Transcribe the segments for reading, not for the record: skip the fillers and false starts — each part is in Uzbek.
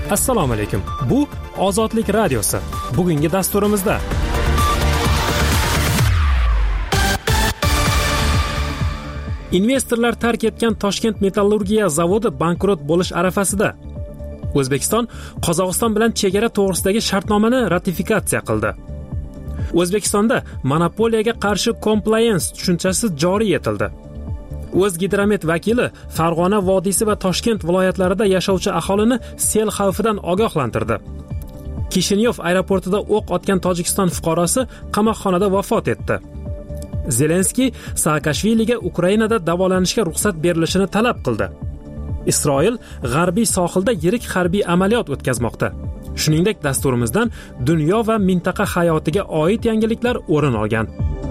Assalomu alaykum. Bu Ozodlik radiosi. Bugungi dasturimizda investorlar tark etgan Toshkent metallurgiya zavodi bankrot bo'lish arafasida. O'zbekiston Qozog'iston bilan chegara to'g'risidagi shartnomani ratifikatsiya qildi. O'zbekistonda monopoliyaga qarshi compliance tushunchasi joriy etildi. O'zgidromet vakili Farg'ona vodiysi va Toshkent viloyatlarida yashovchi aholini sel xavfidan ogohlantirdi. Kishinyov aeroportida o'q otgan Tojikiston fuqarosi qamoqxonada vafot etdi. Zelenskiy Saakashviliga Ukrainada davolanishga ruxsat berilishini talab qildi. Isroil g'arbiy sohilda yirik harbiy amaliyot o'tkazmoqda. Shuningdek, dasturimizdan dunyo va mintaqa hayotiga oid yangiliklar o'rin olgan.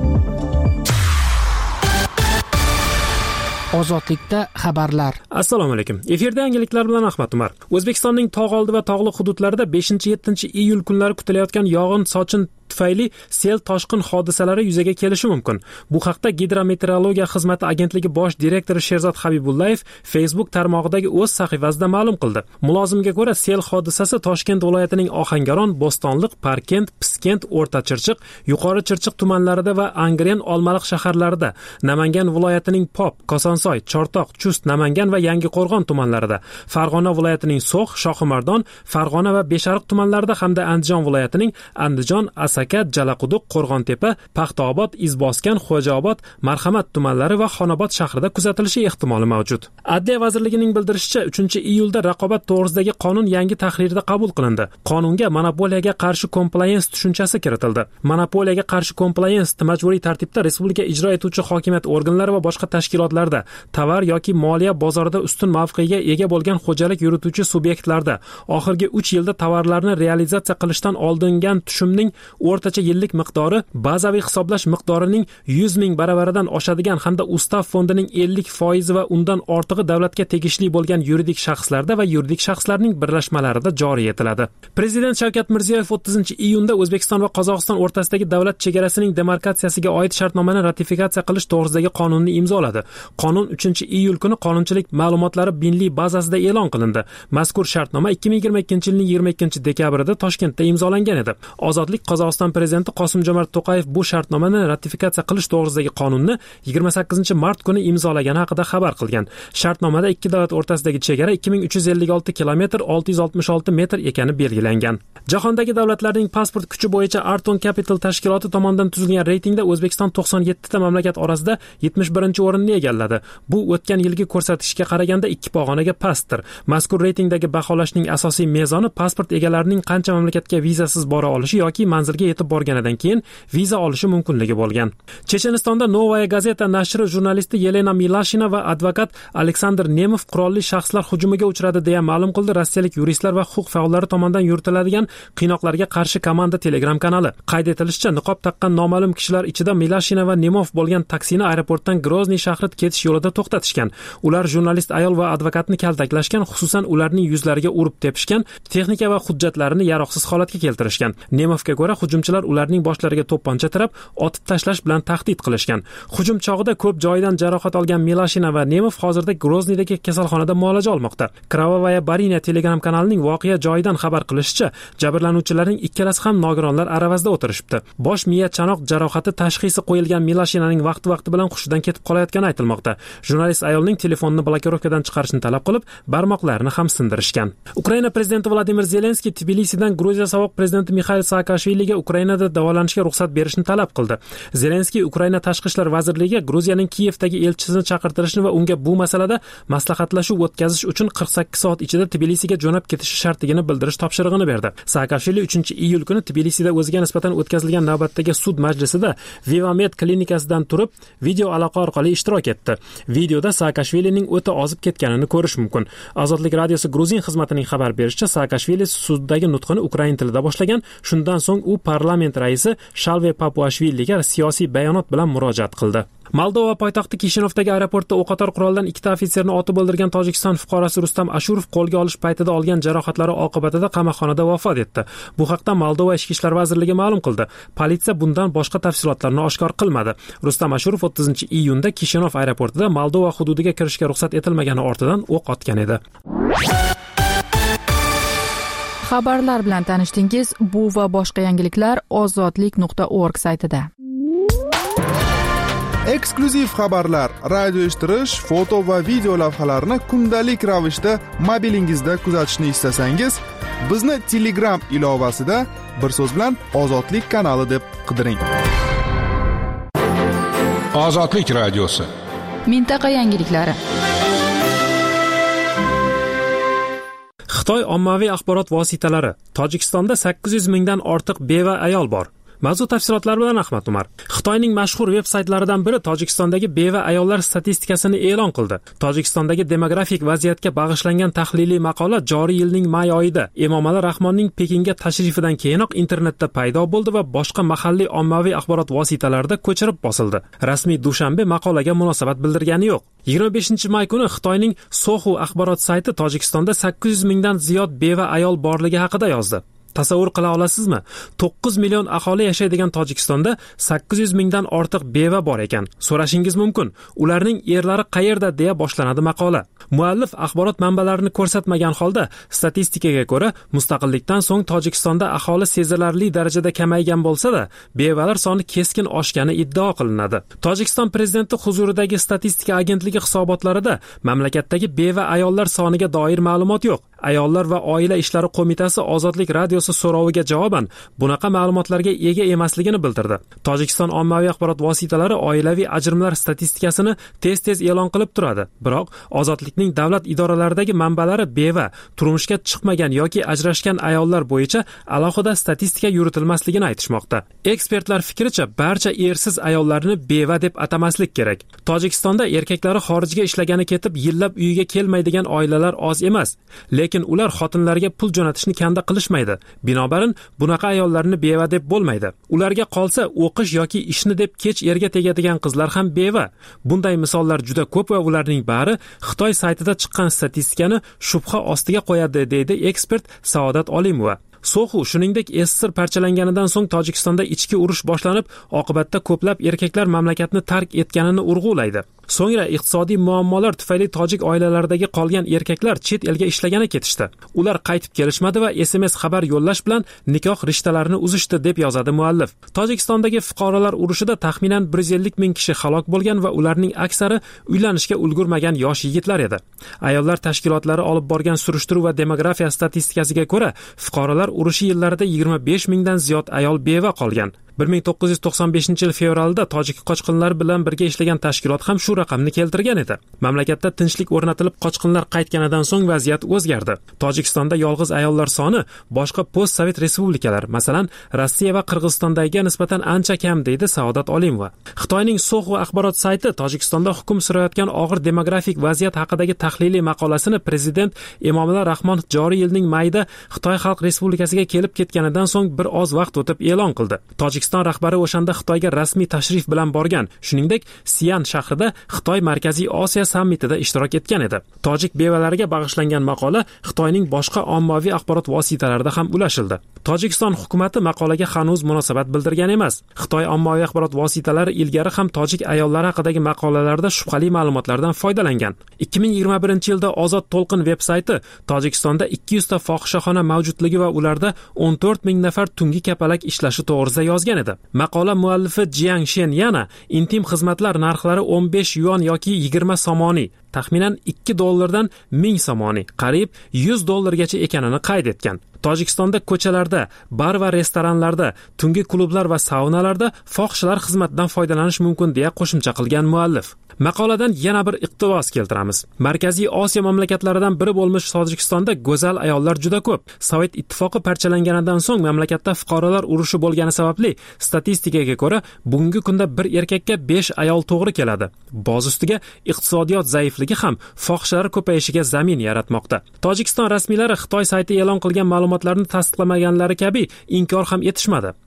Ozodlikda xabarlar. Assalomu alaykum. Efirda yangiliklar bilan Ahmad Umar. O'zbekistonning tog'oldi va tog'li hududlarida 5-7 iyul kunlari kutilayotgan yog'in-sochin tufayli sel toshqin hodisalari yuzaga kelishi mumkin. Bu haqda Gidrometeorologiya xizmati agentligi bosh direktori Sherzod Habibullayev Facebook tarmog'idagi o'z sahifasida ma'lum qildi. Mulozimga ko'ra, sel hodisasi Toshkent viloyatining Ohangaron, Bo'stonliq, Parkent, Piskent, O'rta Chirchiq, Yuqori Chirchiq tumanlarida va Angren, Olmaliq shaharlarida, Namangan viloyatining Pop, Kosonsoy, Chortoq, Chust, Namangan va Yangiqo'rg'on tumanlarida, Farg'ona viloyatining So'x, Shohimardon, Farg'ona va Beshariq tumanlarida hamda Andijon viloyatining Andijon, Sakat, Jalaquduq, Qo'rg'ontepa, Paxtaobod, Izboskan, Xo'jaobod, Marhamat tumanlari va Xonobod shahrida kuzatilishi ehtimoli mavjud. Adliya vazirligining bildirishicha, 3-iyulda raqobat to'g'risidagi qonun yangi tahrirda qabul qilindi. Qonunga monopoliyaga qarshi compliance tushunchasi kiritildi. Monopoliyaga qarshi compliance majburiy tartibda respublika ijro etuvchi hokimiyat organlari va boshqa tashkilotlarda, tovar yoki moliya bozorida ustun mavqega ega bo'lgan xo'jalik yurituvchi subyektlarda oxirgi 3 yilda tovarlarni realizatsiya qilishdan oldingan tushumning o'rtacha yillik miqdori bazaviy hisoblash miqdorining 100 ming baravaridan oshadigan hamda ustav fondining 50% va undan ortig'i davlatga tegishli bo'lgan yuridik shaxslarda va yuridik shaxslarning birlashmalarida joriy etiladi. Prezident Shavkat Mirziyoyev 30-iyunda O'zbekiston va Qozog'iston o'rtasidagi davlat chegarasining demarkatsiyasiga oid shartnomani ratifikatsiya qilish to'g'risidagi qonunni imzoladi. Qonun 3-iyul kuni qonunchilik ma'lumotlari milliy bazasida e'lon qilindi. Mazkur shartnoma 2022-yilning 22-dekabrida Toshkentda imzolangan edi. Ozodlik Qozog'iston prezidenti Qosim-Jomart To'qayev bu shartnomani ratifikatsiya qilish to'g'risidagi qonunni 28-mart kuni imzolagani haqida xabar qilgan. Shartnomada ikki davlat o'rtasidagi chegara 2356 kilometr 666 metr ekani belgilangan. Jahondagi davlatlarning pasport kuchi bo'yicha Arton Capital tashkiloti tomonidan tuzilgan reytingda O'zbekiston 97 ta mamlakat orasida 71-o'rinni egalladi. Bu o'tgan yilgi ko'rsatkichga qaraganda 2 pog'onaga pastdir. Mazkur reytingdagi baholashning asosiy mezoni pasport egalarining qancha mamlakatga vizasiz bora olishi yoki manzilga yetib borganidan keyin viza olishi mumkinligi bo'lgan. Chechenistonda Novaya Gazeta nashri jurnalisti Yelena Milashina va advokat Aleksandr Nemov qurolli shaxslar hujumiga uchradi deya ma'lum qildi rossiyalik yuristlar va huquq faollari tomonidan yuritiladigan qiynoqlarga qarshi komanda Telegram kanali. Qayd etilishicha, niqob taqqan noma'lum kishilar ichida Milashina va Nemov bo'lgan taksini aeroportdan Grozniy shahri ketish yo'lida to'xtatishgan. Ular jurnalist ayol va advokatni kaltaklashgan, xususan ularning yuzlariga urib tepishgan, texnika va hujjatlarini yaroqsiz holatga keltirishgan. Nemovga ko'ra, hujumchilar ularning boshlariga to'pponcha tirab, otib tashlash bilan tahdid qilishgan. Hujum chog'ida ko'p joyidan jarohat olgan Milashina va Nemov hozirda Grozniydagi kasalxonada muolaja olmoqda. Kravovaya Barina Telegram kanalining voqea joyidan xabar qilishicha, jabrlanuvchilarning ikkalasi ham nogironlar aravasida o'tirishibdi. Bosh miya chanoq jarohati tashxisi qo'yilgan Milashinaning vaqti bilan hushidan ketib qolayotgani aytilmoqda. Jurnalist ayolning telefonini blokirovkadan chiqarishni talab qilib, barmoqlarini ham sindirishgan. Ukraina prezidenti Vladimir Zelenskiy Tbilisidan Gruziya sobiq prezidenti Mixail Saakashviliga Ukrainada davolanishga ruxsat berishni talab qildi. Zelenskiy Ukraina tashqi ishlar vazirligiga Gruziyaning Kiyevdagi elchisini chaqirtirishni va unga bu masalada maslahatlashuv o'tkazish uchun 48 soat ichida Tbilisiga jo'nab ketishi shartligini bildirish topshirig'ini berdi. Saakashvili 3-iyul kuni Tbilisida o'ziga nisbatan o'tkazilgan navbatdagi sud majlisida Vivamed klinikasidan turib video aloqa orqali ishtirok etdi. Videoda Saakashvilining o'ta ozib ketganini ko'rish mumkin. Ozodlik radiosi Gruzin xizmatining xabar berishicha, Saakashvili suddagi nutqini ukrain tilida boshlagan. Shundan so'ng u parlament raisi Shalve Papuashviliga siyosiy bayonot bilan murojaat qildi. Moldova poytaxti Kishinovdagi aeroportda o'qotar quroldan 2 ofitserni otib o'ldirgan Tojikiston fuqarosi Rustam Ashurov qo'lga olish paytida olgan jarohatlari oqibatida qamoqxonada vafot etdi. Bu haqda Moldova Ichki ishlar vazirligi ma'lum qildi. Politsiya bundan boshqa tafsilotlarni oshkor qilmadi. Rustam Ashurov 30-iyunda Kishinov aeroportida Moldova hududiga kirishga ruxsat etilmagani ortidan o'q otgan edi. Xabarlar bilan tanishdingiz. Bu va boshqa yangiliklar ozodlik.org saytida. Eksklyuziv xabarlar, radio eshittirish, foto va video lavhalarni kundalik ravishda mobilingizda kuzatishni istasangiz, bizni Telegram ilovasida bir so'z bilan Ozodlik kanali deb qidiring. Ozodlik radiosi. Mintaqa yangiliklari. Xitoy ommaviy axborot vositalari: Tojikistonda 800 mingdan ortiq beva ayol bor. Mavzu tafsilotlari bilan Ahmad Umar. Xitoyning mashhur veb-saytlaridan biri Tojikistondagi beva ayollar statistikasini e'lon qildi. Tojikistondagi demografik vaziyatga bag'ishlangan tahliliy maqola joriy yilning may oyida Emomali Rahmonning Pekinga tashrifidan keyinoq internetda paydo bo'ldi va boshqa mahalliy ommaviy axborot vositalarida ko'chirib bosildi. Rasmiy Dushanbe maqolaga munosabat bildirgani yo'q. 25-may kuni Xitoyning Sohu axborot sayti Tojikistonda 800 mingdan ziyod beva ayol borligi haqida yozdi. Tasavvur qila olasizmi? 9 million aholi yashaydigan Tojikistonda 800 mingdan ortiq beva bor ekan. So'rashingiz mumkin, ularning erlari qayerda deya boshlanadi maqola. Muallif axborot manbalarini ko'rsatmagan holda statistikaga ko'ra, mustaqillikdan so'ng Tojikistonda aholi sezilarli darajada kamaygan bo'lsa-da, bevalar soni keskin oshgani iddao qilinadi. Tojikiston prezidenti huzuridagi statistika agentligi hisobotlarida mamlakatdagi beva ayollar soniga doir ma'lumot yo'q. Ayollar va oila ishlari qo'mitasi Ozodlik radiosi so'roviga javoban bunaqa ma'lumotlarga ega emasligini bildirdi. Tojikiston ommaviy axborot vositalari oilaviy ajrimlar statistikasini tez-tez e'lon qilib turadi. Biroq Ozodlikning davlat idoralaridagi manbalari beva, turmushga chiqmagan yoki ajrashgan ayollar bo'yicha alohida statistika yuritilmasligini aytishmoqda. Ekspertlar fikricha, barcha ersiz ayollarni beva deb atamaslik kerak. Tojikistonda erkaklari xorijga ishlagani ketib, yillab uyiga kelmaydigan oilalar oz emas. Lekin ular xotinlarga pul jo'natishni kanda qilishmaydi. Binobarin bunaqa ayollarni beva deb bo'lmaydi. Ularga qolsa o'qish yoki ishni deb kech erga tegadigan qizlar ham beva. Bunday misollar juda ko'p va ularning bari Xitoy saytida chiqqan statistikani shubha ostiga qo'yadi, deydi ekspert Saodat Olimova. Sohu shuningdek SSR parchalanganidan so'ng Tojikistonda ichki urush boshlanib, oqibatda ko'plab erkaklar mamlakatni tark etganini urg'ulaydi. So'ngra iqtisodiy muammolar tufayli tojik oilalaridagi qolgan erkaklar chet elga ishlagani ketishdi. Ular qaytib kelishmadi va SMS xabar yo'llash bilan nikoh rishtalarini uzishdi, deb yozadi muallif. Tojikistondagi fuqarolar urushida taxminan 150 ming kishi halok bo'lgan va ularning aksari uylanishga ulgurmagan yosh yigitlar edi. Ayollar tashkilotlari olib borgan surishtiruv va demografiya statistikasiga ko'ra, fuqarolar urushi yillarida 25 mingdan ziyod ayol beva qolgan. 1995-yil fevralda tojik qochqinlar bilan birga ishlagan tashkilot ham shu raqamni keltirgan edi. Mamlakatda tinchlik o'rnatilib, qochqinlar qaytganidan so'ng vaziyat o'zgardi. Tojikistonda yolg'iz ayollar soni boshqa post-sovet respublikalar, masalan, Rossiya va Qirg'izistondagiga nisbatan ancha kam, deydi Saodat Olimova. Xitoyning Sohu axborot sayti Tojikistonda hukm surayotgan og'ir demografik vaziyat haqidagi tahliliy maqolasini prezident Emomali Rahmon joriy yilning mayida Xitoy Xalq Respublikasiga kelib ketganidan so'ng bir oz vaqt o'tib e'lon qildi. Tojikiston rahbari o'shanda Xitoyga rasmiy tashrif bilan borgan. Shuningdek, Sian shahrida Xitoy Markaziy Osiyo sammitida ishtirok etgan edi. Tojik bevalariga bag'ishlangan maqola Xitoyning boshqa ommaviy axborot vositalarida ham ulashildi. Tojikiston hukumatı maqolaga hanuz munosabat bildirgan emas. Xitoy ommaviy axborot vositalari ilgari ham tojik ayollari haqidagi maqolalarda shubhali ma'lumotlardan foydalangan. 2021-yilda Ozod To'lqin veb-sayti Tojikistonda 200 ta fohishaxona mavjudligi va ularda 14 ming nafar tungi kapalak ishlashi to'g'risida yozgan edi. Maqola muallifi Jiang Shen yana intim xizmatlar narxlari 15 yuan yoki 20 somoniy, taxminan $2 1000 somoniy, qariyb $100 ekanini qayd etgan. Tojikistonda ko'chalarda, bar va restoranlarda, tungi klublar va saunalarda fohishalar xizmatidan foydalanish mumkin deya qo'shimcha qilgan muallif. Maqoladan yana bir iqtibos keltiramiz. Markaziy Osiyo mamlakatlaridan biri bo'lmish Tojikistonda go'zal ayollar juda ko'p. Sovet ittifoqi parchalanganidan so'ng mamlakatda fuqarolar urushi bo'lgani sababli statistikaga ko'ra bugungi kunda bir erkakka 5 ayol to'g'ri keladi. Boz ustiga iqtisodiyot zaifligi ham fohishalar ko'payishiga zamin yaratmoqda. Tojikiston rasmiylari Xitoy sayti e'lon qilgan ma'lumotlarni tasdiqlamaganlari kabi inkor ham etishmadi.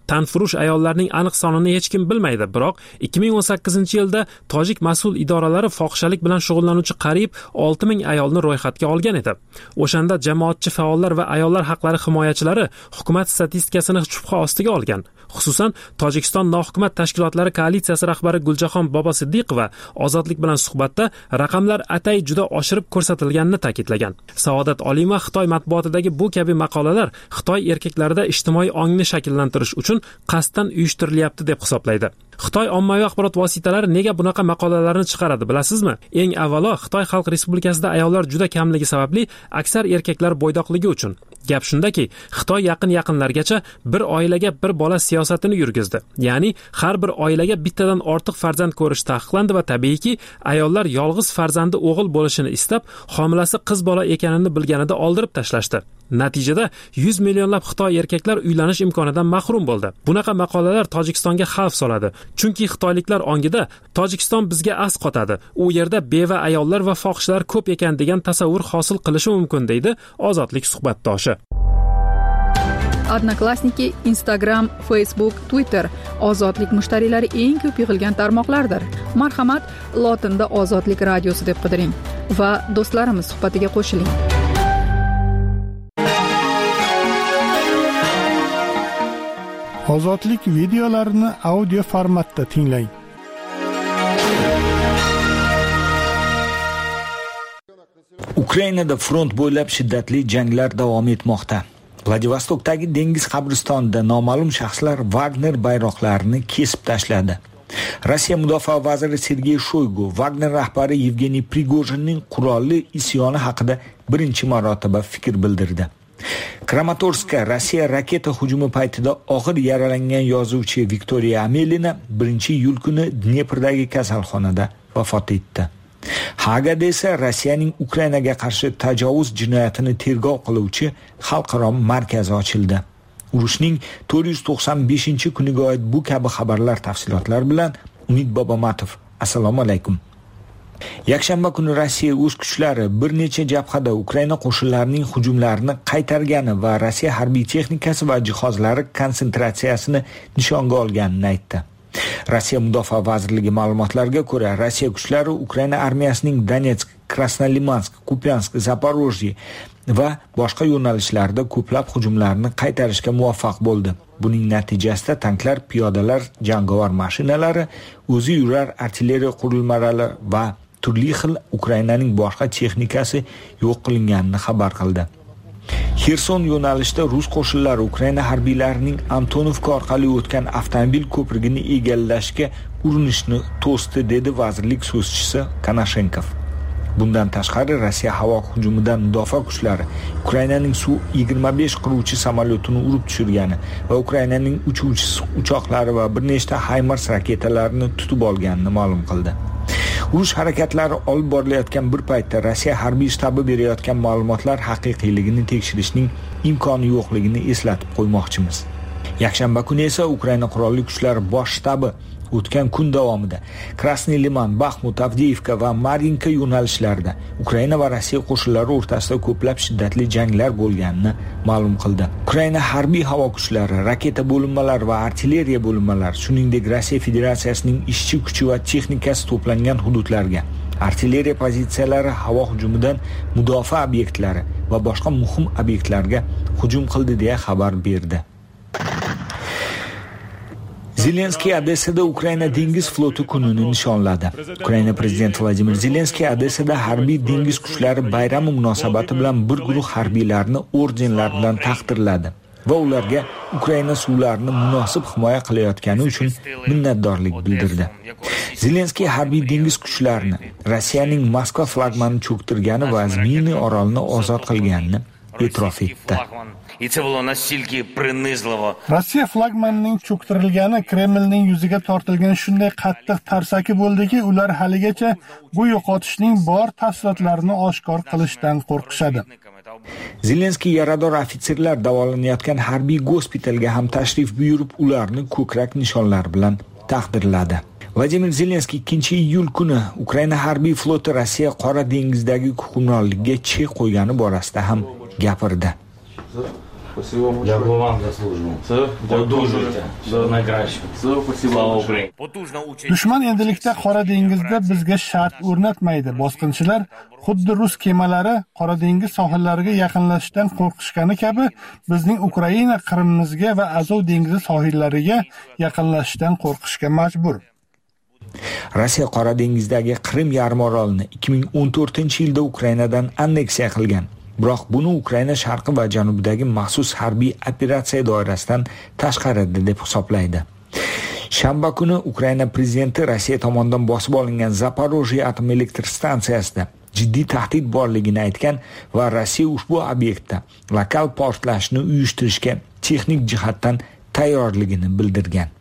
Tanfurush ayollarning aniq sonini hech kim bilmaydi, biroq 2018-yilda tojik mas'ul idoralari fohishalik bilan shug'ullanuvchi qariyb 6000 ayolni ro'yxatga olgan edi. O'shanda jamoatchi faollar va ayollar haqlari himoyachilari hukumat statistikasini shubha ostiga olgan. Xususan, Tojikiston nohukumat tashkilotlari koalitsiyasi rahbari Guljaxon Bobosiddiqova ozodlik bilan suhbatda raqamlar atay juda oshirib ko'rsatilganini ta'kidlagan. Saodat Olimova Xitoy matbuotidagi bu kabi maqolalar Xitoy erkaklarida ijtimoiy ongni shakllantirish uchun qasddan uyushtirilyapti deb hisoblaydi. Xitoy ommaviy axborot vositalari nega bunaqa maqolalarni chiqaradi, bilasizmi? Eng avvalo, Xitoy Xalq Respublikasida ayollar juda kamligi sababli aksar erkaklar bo'ydoqligi uchun. Gap shundaki, Xitoy yaqinlargacha bir oilaga bir bola siyosatini yurgizdi. Ya'ni har bir oilaga bittadan ortiq farzand ko'rish taqiqlandi va tabiiyki, ayollar yolg'iz farzandi o'g'il bo'lishini istab, homilasi qiz bola ekanini bilganida oldirib tashlashdi. Natijada 100 millionlab Xitoy erkaklar uylanish imkonidan mahrum bo'ldi. Bunaqa maqolalar Tojikistonga xavf soladi. Chunki xitoyliklar ongida Tojikiston bizga as qotadi. U yerda beva ayollar va fohishlar ko'p ekan degan tasavvur hosil qilishi mumkin, deydi ozodlik suhbatdoshi. Odnoklassniki, Instagram, Facebook, Twitter ozodlik mushtariylari eng ko'p yig'ilgan tarmoqlardir. Marhamat, lotinda ozodlik radiosi deb qidiring va do'stlarimiz suhbatiga qo'shiling. Ozodlik videolarini audio formatda tinglang. Ukrainada front bo'ylab shiddatli janglar davom etmoqda. Vladivostokdagi dengiz qabristonida noma'lum shaxslar Wagner bayroqlarini kesib tashladi. Rossiya mudofaa vaziri Sergey Shoygu Wagner rahbari Yevgeniy Prigojinning qurolli isyoni haqida birinchi marotaba fikr bildirdi. Kramatorskka Rossiya raketa hujumi paytida og'ir yaralangan yozuvchi Viktoriya Amelina 1-iyul kuni Dneprdagi kasalxonada vafot etdi. Hagada esa Rossiyaning Ukrainaga qarshi tajovuz jinoyatini tergov qiluvchi xalqaro markazi ochildi. Urushning 495-kuniga oid bu kabi xabarlar tafsilotlar bilan Umid Bobomatov. Assalomu alaykum. Yakshanba kuni Rossiya o'z kuchlari bir necha jabhada Ukraina qo'shinlarining hujumlarini qaytargani va Rossiya harbiy texnikasi va jihozlari konsentratsiyasini nishonga olganini aytdi. Rossiya mudofaa vazirligi ma'lumotlariga ko'ra, Rossiya kuchlari Ukraina armiyasining Donetsk, Krasnolimansk, Kupyansk, Zaporojye va boshqa yo'nalishlarda ko'plab hujumlarni qaytarishga muvaffaq bo'ldi. Buning natijasida tanklar, piyodalar, jangovar mashinalari, o'zi yurar artilleriya qurilmalari va turli xil Ukrainaning boshqa texnikasi yo'q qilinganini xabar qildi. Xerson yo'nalishida rus qo'shinlari Ukraina harbiylarining Antonovka orqali o'tgan avtomobil ko'prigini egallashga urinishni to'sdi, dedi vazirlik so'zchisi Konashenkov. Bundan tashqari Rossiya havo hujumidan mudofaa kuchlari Ukrainaning Su-25 qiruvchi samolyotini urib tushirgani va Ukrainaning uchuvchi uchoqlari va bir nechta HIMARS raketalarini tutib olganini ma'lum qildi. Urush harakatlari olib borilayotgan bir paytda Rossiya harbiy shtabi berayotgan ma'lumotlar haqiqiyligini tekshirishning imkoni yo'qligini eslatib qo'ymoqchimiz. Yakshanba kuni esa Ukraina qurolli kuchlari bosh shtabi o'tgan kun davomida Krasniy Liman, Baxmut, Avdiivka va Marinka yo'nalishlarida Ukraina va Rossiya qo'shinlari o'rtasida ko'plab shiddatli janglar bo'lganini ma'lum qildi. Ukraina harbiy havo kuchlari, raketa bo'linmalari va artilleriya bo'linmalari, shuningdek Rossiya Federatsiyasining ishchi kuchi va texnikasi to'plangan hududlarga, artilleriya pozitsiyalari, havo hujumidan mudofaa obyektlari va boshqa muhim obyektlarga hujum qildi deya xabar berdi. Zelenskiy Odessada Ukraina dengiz floti kunini nishonladi. Ukraina prezidenti Vladimir Zelenskiy Odessada harbiy dengiz kuchlari bayrami munosabati bilan bir guruh harbiylarni ordenlar bilan taqdirladi va ularga Ukraina suvlarini munosib himoya qilayotgani uchun minnatdorlik bildirdi. Zelenskiy harbiy dengiz kuchlarini Rossiyaning Moskva flagmanini cho'ktirgani va Zmiyniy orolini ozod qilganini e'tirof etdi. Rossiya flagmanining cho'ktirilgani Kremlning yuziga tortilgan shunday qattiq tarsaki bo'ldiki, ular haligacha bu yo'qotishning bor tafsilotlarini oshkor qilishdan qo'rqishadi. Zelenskiy yarador ofitserlar davolanayotgan harbiy gospitalga ham tashrif buyurib, ularni ko'krak nishonlari bilan taqdirladi. Vladimir Zelenskiy 2-iyul kuni Ukraina harbiy floti Rossiya Qora dengizdagi hukmronligiga chek qo'ygani borasida ham gapirdi. Я вам заслужил. Dushman endilikda Qora dengizda bizga shart o'rnatmaydi. Bosqinchilar xuddi rus kemalari Qora dengiz sohillariga yaqinlashishdan qo'rqishgani kabi bizning Ukraina Qrimimizga va Azov dengizi sohillariga yaqinlashishdan qo'rqishga majbur. Rossiya Qora dengizdagi Qrim yarimorolini 2014-yilda Ukrainadan anneksiya qilgan. Biroq buni Ukraina sharqi va janubidagi maxsus harbiy operatsiya doirasidan tashqari deb hisoblaydi. Shanba kuni Ukraina prezidenti Rossiya tomonidan bosib olingan Zaporojye atom elektr stansiyasida jiddiy tahdid borligini aytgan va Rossiya ushbu obyektda lokal portlashni uyushtirishga texnik jihatdan tayyorligini bildirgan.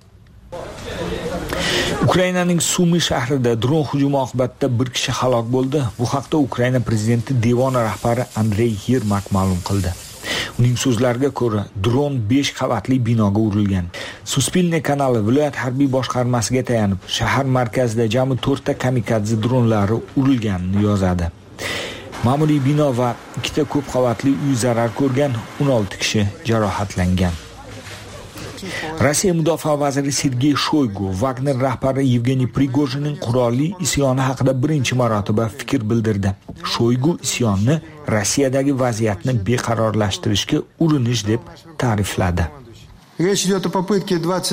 Ukrainaning Sumi shahrida dron hujumi oqibatida bir kishi halok bo'ldi. Bu haqda Ukraina prezidenti devoni rahbari Andrey Yermak ma'lum qildi. Uning so'zlariga ko'ra, dron 5 qavatli binoga urilgan. Suspilniy kanali viloyat harbiy boshqarmasiga tayanib, shahar markazida jami 4 ta kamikadze dronlari urilganini yozadi. Ma'muriy bino va 2 ta ko'p qavatli uy zarar ko'rgan, 16 kishi jarohatlangan. Rossiya mudofaa vaziri Sergey Shoygu Wagner rahbari Yevgeniy Prigojinning qurolli isyoni haqida birinchi marotaba fikr bildirdi. Shoygu isyonni Rossiyadagi vaziyatni beqarorlashtirishga urinish deb ta'rifladi. Речь идет о попытке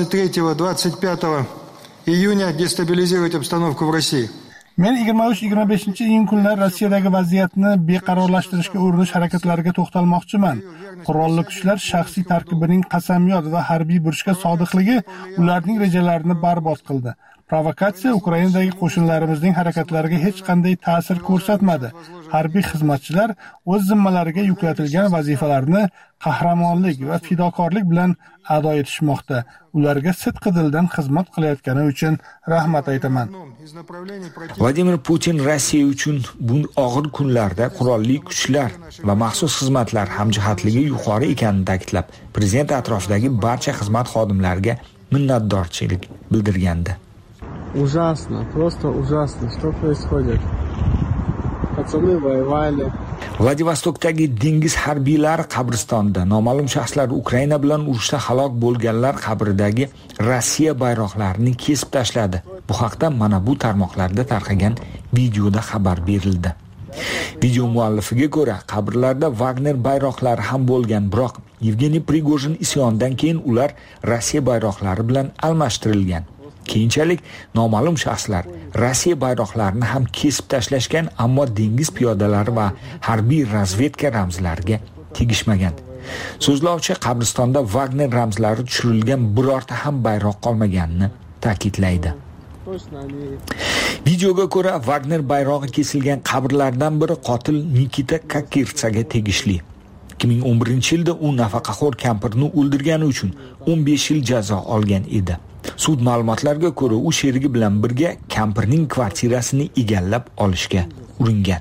23-25 июня дестабилизировать обстановку в России. Men 23-25 kunlar Rossiyadagi vaziyatni beqarorlashtirishga urinish harakatlariga to'xtalmoqchiman. Qurolli kuchlar shaxsiy tarkibining qasamyod va harbiy burchga sodiqligi ularning rejalarini barbod qildi. Provokatsiya Ukrainadagi qo'shinlarimizning harakatlariga hech qanday ta'sir ko'rsatmadi. Harbiy xizmatchilar o'z zimmalariga yuklatilgan vazifalarni qahramonlik va fidokorlik bilan ado etishmoqda. Ularga sidqidildan xizmat qilayotgani uchun rahmat aytaman. Vladimir Putin Rossiya uchun bu og'ir kunlarda qurolli kuchlar va maxsus xizmatlar hamjihatligi yuqori ekanini ta'kidlab, prezident atrofidagi barcha xizmat xodimlariga minnatdorchilik bildirgandi. Ужасно, просто ужасно, что происходит. Пацаны воевали. Vladivostokdagi dengiz harbiylari qabristonida noma'lum shaxslar Ukraina bilan urushda halok bo'lganlar qabridagi Rossiya bayroqlarini kesib tashladi. Bu haqda mana bu tarmoqlarda tarqagan videoda xabar berildi. Video muallifiga ko'ra, qabrlarda Wagner bayroqlari ham bo'lgan, biroq Yevgeniy Prigojin isyonidan keyin ular Rossiya bayroqlari bilan almashtirilgan. Keyinchalik noma'lum shaxslar Rossiya bayroqlarini ham kesib tashlashgan, ammo dengiz piyodalari va harbiy razvedka ramzlariga tegishmagan. So'zlovchi qabristonda Wagner ramzlari tushirilgan birorta ham bayroq qolmaganini ta'kidlaydi. Videoga ko'ra, Wagner bayrog'i kesilgan qabrlardan biri qotil Nikita Kakirtsaga tegishli. 2011-yilda u nafaqaxo'r kampirni o'ldirgani uchun 15 yil jazo olgan edi. Sud ma'lumotlariga ko'ra, u sherigi bilan birga kampirning kvartirasini egallab olishga uringan.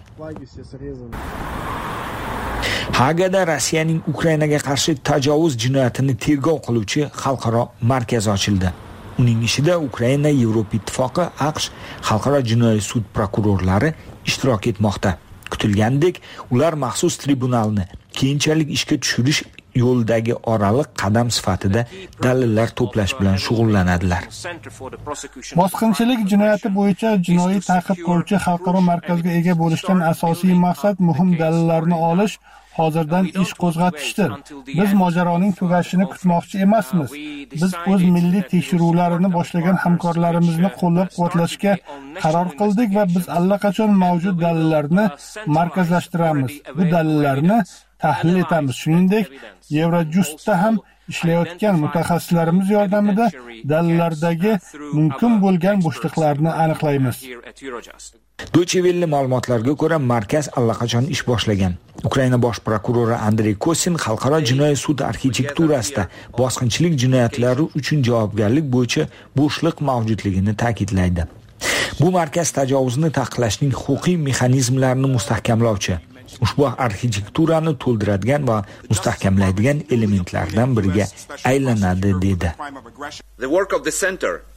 Hagada Rossiyaning Ukrainaga qarshi tajovuz jinoyatini tergov qiluvchi xalqaro markaz ochildi. Uning ishida Ukraina, Yevropa Ittifoqi, AQSh xalqaro jinoiy sud prokurorlari ishtirok etmoqda. Kutilgandek, ular maxsus tribunalni keyinchalik ishga tushirish yo'ldagi oraliq qadam sifatida dalillar to'plash bilan shug'ullanadilar. Bosqinchilik jinoyati bo'yicha jinoiy ta'qib qiluvchi xalqaro markazga ega bo'lishdan asosiy maqsad muhim dalillarni olish, hozirdan ish qo'zg'atishdir. Biz mojaroning tugashini kutmoqchi emasmiz. Biz o'z milliy tekshiruvlarini boshlagan hamkorlarimizni qo'llab-quvvatlashga qaror qildik va biz allaqachon mavjud dalillarni markazlashtiramiz. Bu dalillarni tahlil etamiz. Shuningdek, Eurojustda ham ishlayotgan mutaxassislarimiz yordamida dalillardagi mumkin bo'lgan bo'shliqlarni aniqlaymiz. Deutsche Welle ma'lumotlariga ko'ra, markaz allaqachon ish boshlagan. Ukraina bosh prokurori Andrey Kosin xalqaro jinoiy sud arxitekturasida bosqinchilik jinoyatlari uchun javobgarlik bo'yicha bo'shliq mavjudligini ta'kidlaydi. Bu markaz tajovuzni taqiqlashning huquqiy mexanizmlarini mustahkamlovchi, ushbu arxitekturani to'ldiradigan va mustahkamlaydigan elementlardan biriga aylanadi dedi. The work of the center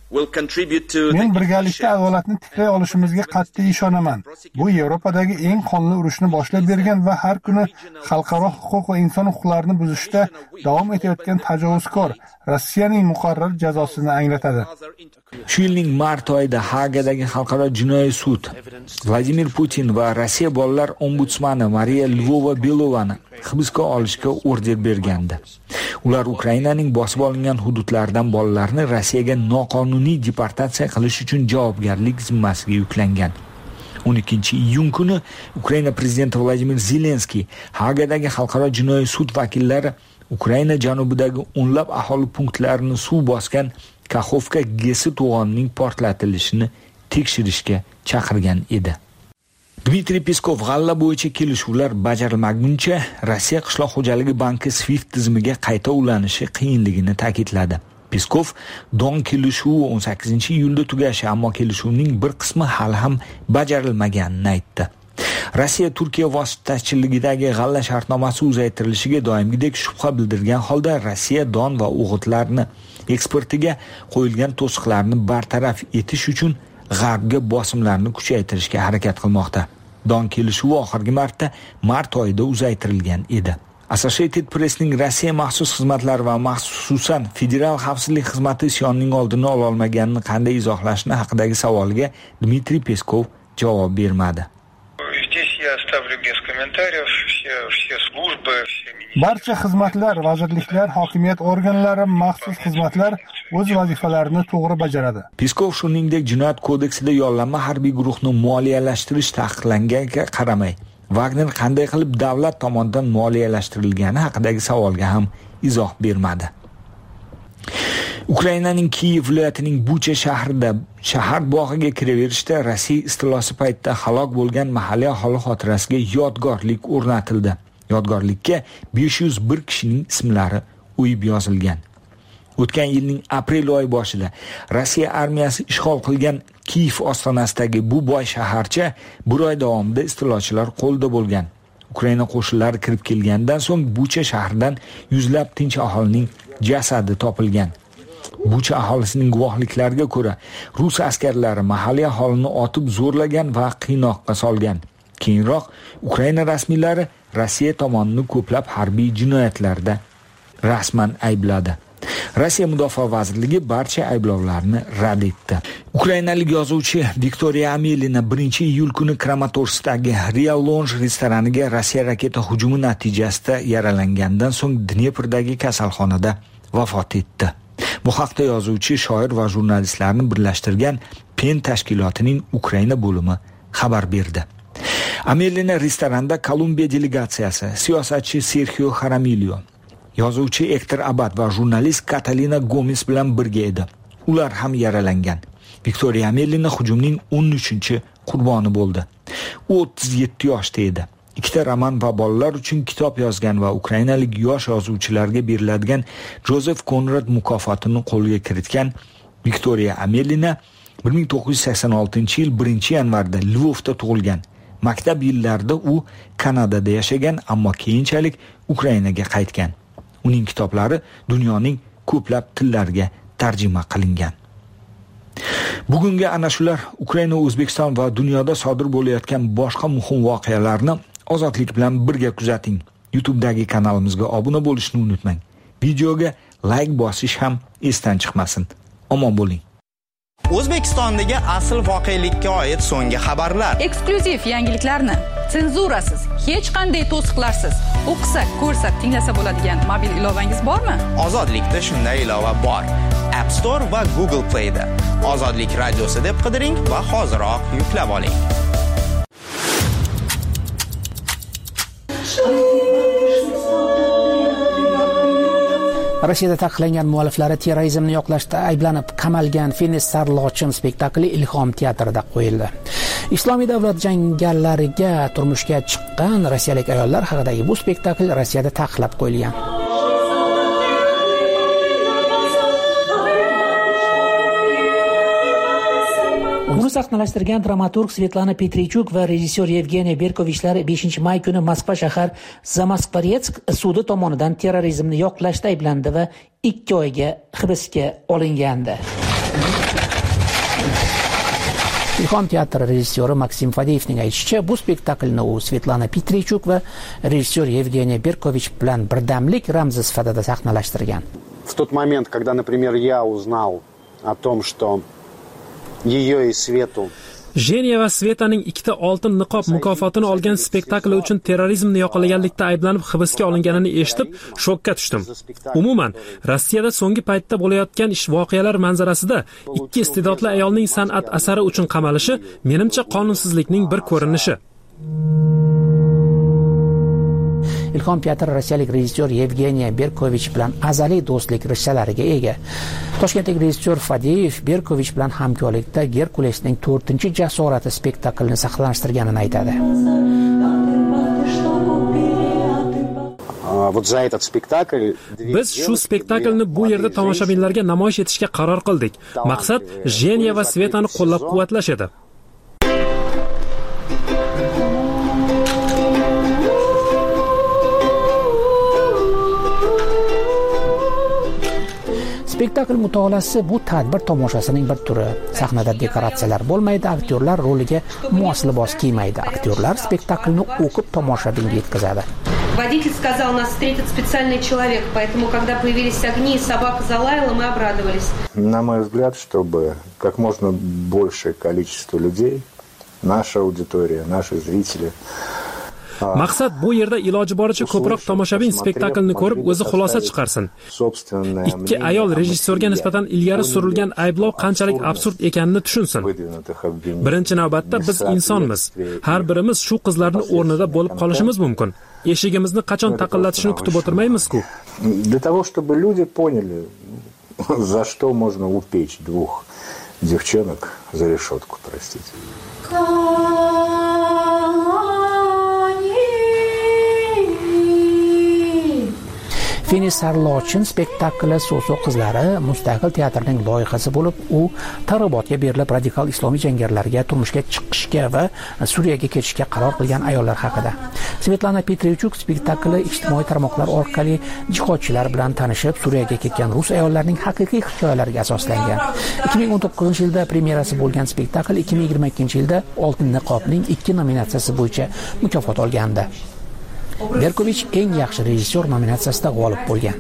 Men birgalikda adolatni tiklay olishimizga qat'iy ishonaman. Bu Yevropadagi eng qonli urushni boshlab bergan va har kuni xalqaro huquq va inson huquqlarini buzishda davom etayotgan tajovuzkor Rossiyaning muqarrar jazosini anglatadi. Shu yilning mart oyida Hagadagi xalqaro jinoiy sud Vladimir Putin va Rossiya bolalar ombudsmani Mariya Lvova-Belovani hibsga olishga order bergandi. Ular Ukrainaning bosib olingan hududlaridan bolalarni Rossiyaga noqonuniy deportatsiya qilish uchun javobgarlik zimmasiga yuklangan. 12-iyun kuni Ukraina prezidenti Vladimir Zelenskiy Hagadagi xalqaro jinoiy sud vakillari Ukraina janubidagi o'nlab aholi punktlarini suv bosgan Kaxovka gesi to'g'onining portlatilishini tekshirishga chaqirgan edi. Dmitriy Peskov g'alla bo'yicha kelishuvlar bajarilmaguncha Rossiya qishloq xo'jaligi banki SWIFT tizimiga qayta ulanishi qiyinligini ta'kidladi. Peskov Don kelishuvi 18-iyulda tugashi, ammo kelishuvning bir qismi hali ham bajarilmaganini aytdi. Rossiya Turkiya vositachiligidagi g'alla shartnomasi uzaytirilishiga doimgidek shubha bildirgan holda Rossiya don va o'g'itlarni eksportiga qo'yilgan to'siqlarni bartaraf etish uchun g'arbga bosimlarni kuchaytirishga harakat qilmoqda. Don kelishuvi oxirgi marta mart oyida uzaytirilgan edi. Associated Press'ning Rossiya maxsus xizmatlari va maxsusan Federal xavfsizlik xizmati isyonning oldini ola olmaganini qanday izohlashni haqidagi savoliga Dmitriy Peskov javob bermadi. Barcha xizmatlar, vazirliklar, hokimiyat organlari, maxsus xizmatlar o'z vazifalarini to'g'ri bajaradi. Peskov shuningdek Jinoyat kodeksida yollanma harbiy guruhni moliyalashtirish taqiqlanganiga qaramay, Wagner qanday qilib davlat tomonidan moliyalashtirilgani haqidagi savolga ham izoh bermadi. Ukrainaning Kiyev viloyatining Bucha shahrida shahar bog'iga kiraverishda Rossiya istilosi paytida halok bo'lgan mahalliy aholi xotirasiga yodgorlik o'rnatildi. Yodgorlikka 501 kishining ismlari o'yib yozilgan. O'tgan yilning aprel oyi boshida Rossiya armiyasi ishg'ol qilgan Kiyev ostonasidagi bu boy shaharcha bir oy davomida istilochilar qo'lida bo'lgan. Ukraina qo'shinlari kirib kelgandan so'ng Bucha shahridan yuzlab tinch aholining jasadi topilgan. Bucha aholisining guvohliklariga ko'ra, Rus askarlari mahalliy aholini otib zo'rlagan va qiynoqqa solgan. Keyinroq Ukraina rasmiylari Rossiya tomonini ko'plab harbiy jinoyatlarda rasman aybladi. Rossiya Mudofaa vazirligi barcha ayblovlarni rad etdi. Ukrainalik yozuvchi Viktoriya Amelina 1-iyul kuni Kramatorskdagi Real Lounge restoraniga Rossiya raketa hujumi natijasida yaralangandan so'ng Dneprdagi kasalxonada vafot etdi. Bu haqda yozuvchi, shoir va jurnalistlarni birlashtirgan PEN tashkilotining Ukraina bo'limi xabar berdi. Amelina restoranda Kolumbiya delegatsiyasi, siyosatchi Sergio Jaramillo, yozuvchi Ektor Abad va jurnalist Katalina Gomes bilan birga edi. Ular ham yaralangan. Viktoriya Amelina hujumning 13-qurboni bo'ldi. U 37 yoshda edi. Ikkita roman va bolalar uchun kitob yozgan va ukrainalik yosh yozuvchilarga beriladigan Joseph Conrad mukofotini qo'lga kiritgan Viktoriya Amelina 1986-yil 1-yanvarda Lvovda tug'ilgan. Maktab yillarida u Kanadada yashagan, ammo keyinchalik Ukrainaga qaytgan. Uning kitoblari dunyoning ko'plab tillariga tarjima qilingan. Bugungi ana shular Ukraina, O'zbekiston va dunyoda sodir bo'layotgan boshqa muhim voqealarni ozodlik bilan birga kuzating. YouTube'dagi kanalimizga obuna bo'lishni unutmang. Videoga like bosish ham esdan chiqmasin. Omon bo'ling. O'zbekistondagi asl voqelikka oid so'nggi xabarlar, eksklyuziv yangiliklarni senzurasiz, hech qanday to'siqlarsiz o'qisa, ko'rsa, tinglasa bo'ladigan mobil ilovangiz bormi? Ozodlikda shunday ilova bor. App Store va Google Play da Ozodlik radiosi deb qidiring va hoziroq yuklab oling. Rossiyada taqiqlangan mualliflari terrorizmni yoqlashda ayblanib qamalgan Fines Sarlochin spektakli Ilhom teatrida qo'yildi. Islomiy davlat jangarilariga turmushga chiqqan rossiyalik ayollar haqidagi bu spektakl Rossiyada taqiqlab qo'yilgan. Uni sahnalashtirgan dramaturg Svetlana Petrichuk va rejissyor Yevgeniy Berkovichlar 5-may kuni Moskva shahar Zamoskvoretsk sudi tomonidan terrorizmni yoqlashda ayblandi va 2 oyga hibsga olingandi. Ilhom teatri rejissyori Maksim Fadeyevning aytishicha, bu spektaklni u Svetlana Petrichuk va rejissyor Yevgeniy Berkovich bilan birdamlik ramzi sifatida sahnalashtirgan. В тот момент, когда, например, я узнал о том, что ее и Свету Jeniya va Svetaning ikkita oltin niqob mukofotini olgan spektakli uchun terrorizmni yoqlaganlikda ayblanib hibsga olinganini eshitib, shokka tushdim. Umuman, Rossiyada so'nggi paytda bo'layotgan voqealar manzarasida ikki iste'dodli ayolning san'at asari uchun qamalishi menimcha qonunsizlikning bir ko'rinishi. Ilhom teatri rossiyalik rejissyor Yevgeniy Berkovich bilan azaliy do'stlik rishtalariga ega. Toshkentlik rejissyor Fadeyev Berkovich bilan hamkorlikda Gerkulesning 4-jasorati spektaklini sahnalashtirganini aytadi. Biz shu spektaklni bu yerda tomoshabinlarga namoyish etishga qaror qildik. Maqsad Jeniya va Svetani qo'llab-quvvatlash edi. Spektakl mutolaasi bu tadbir tomoshasining bir turi. Sahnada dekoratsiyalar bo'lmaydi, aktyorlar roliga mos libos kiymaydi. Aktyorlar spektaklni o'qib tomoshabinga yetkazadi. Водитель сказал, нас встретит специальный человек, поэтому, когда появились огни и собака залаяла, мы обрадовались. На мой взгляд, чтобы как можно большее количество людей, наша аудитория, наши зрители, Maqsad bu yerda iloji boricha ko'proq tomoshabin spektaklni ko'rib o'zi xulosa chiqarsin. Ikki ayol rejissyorga nisbatan ilgari surilgan ayblov qanchalik absurd ekanini tushunsin. Birinchi navbatda biz insonmiz. Har birimiz shu qizlarning o'rnida bo'lib qolishimiz mumkin. Eshigimizni qachon taqillatishini kutib o'tirmaymiz-ku. Для того, чтобы люди поняли, за что можно упечь двух девчонок за решетку, простите. Fini Sarlochin spektakli So'so qizlari mustaqil teatrning loyihasi bo'lib, u targ'ibotga berilib radikal islomiy jangarilarga turmushga chiqishga va Suriyaga ketishga qaror qilgan ayollar haqida. Svetlana Petrichuk spektakli ijtimoiy tarmoqlar orqali jihodchilar bilan tanishib, Suriyaga ketgan rus ayollarning haqiqiy hikoyalariga asoslangan. 2019-yilda premyerasi bo'lgan spektakl 2022-yilda Oltin niqobning 2 nominatsiyasi bo'yicha mukofot olgandi. Berkovich eng yaxshi rejissyor nominatsiyasida g'olib bo'lgan.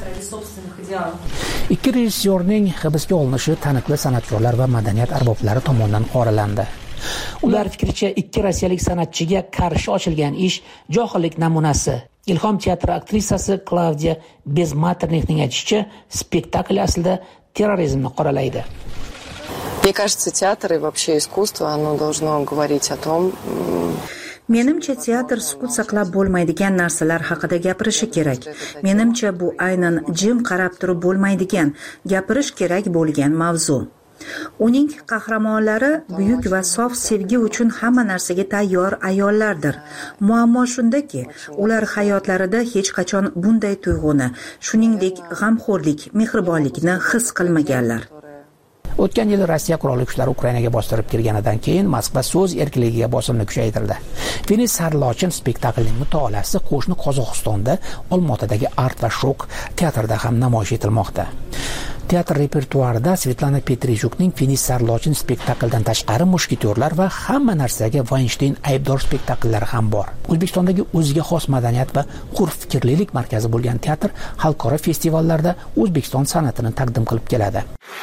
Ikki rejissyorning hibsga olinishi taniqli san'atkorlar va madaniyat arboblari tomonidan qoralandi. Ular fikricha, ikki rossiyalik san'atchiga qarshi ochilgan ish johillik namunasi. Ilhom teatri aktrisasi Klavdiya Bezmaternikning aytishicha, spektakl aslida terrorizmni qoralaydi. Мне кажется, театр и вообще искусство, оно должно говорить о том, Menimcha teatr sukut saqlab bo'lmaydigan narsalar haqida gapirishi kerak. Menimcha bu aynan jim qarab turib bo'lmaydigan, gapirish kerak bo'lgan mavzu. Uning qahramonlari buyuk va sof sevgi uchun hamma narsaga tayyor ayollardir. Muammo shundaki, ular hayotlarida hech qachon bunday tuyg'uni, shuningdek g'amxo'rlik, mehribonlikni his qilmaganlar. O'tgan yil Rossiya qurolli kuchlari Ukrainaga bostirib kirganidan keyin Moskva so'z erkinligiga bosimni kuchaytirdi. Fini Sarlochin spektaklining mutolaasi qo'shni Qozog'istonda Olmaotadagi Art va Shok teatrida ham namoyish etilmoqda. Teatr repertuarida Svetlana Petrichukning Fini Sarlochin spektaklidan tashqari mushketyorlar va hamma narsaga Weinstein aybdor spektakllari ham bor. O'zbekistondagi o'ziga xos madaniyat va hurfikrlilik markazi bo'lgan teatr xalqaro festivallarda O'zbekiston san'atini taqdim qilib keladi.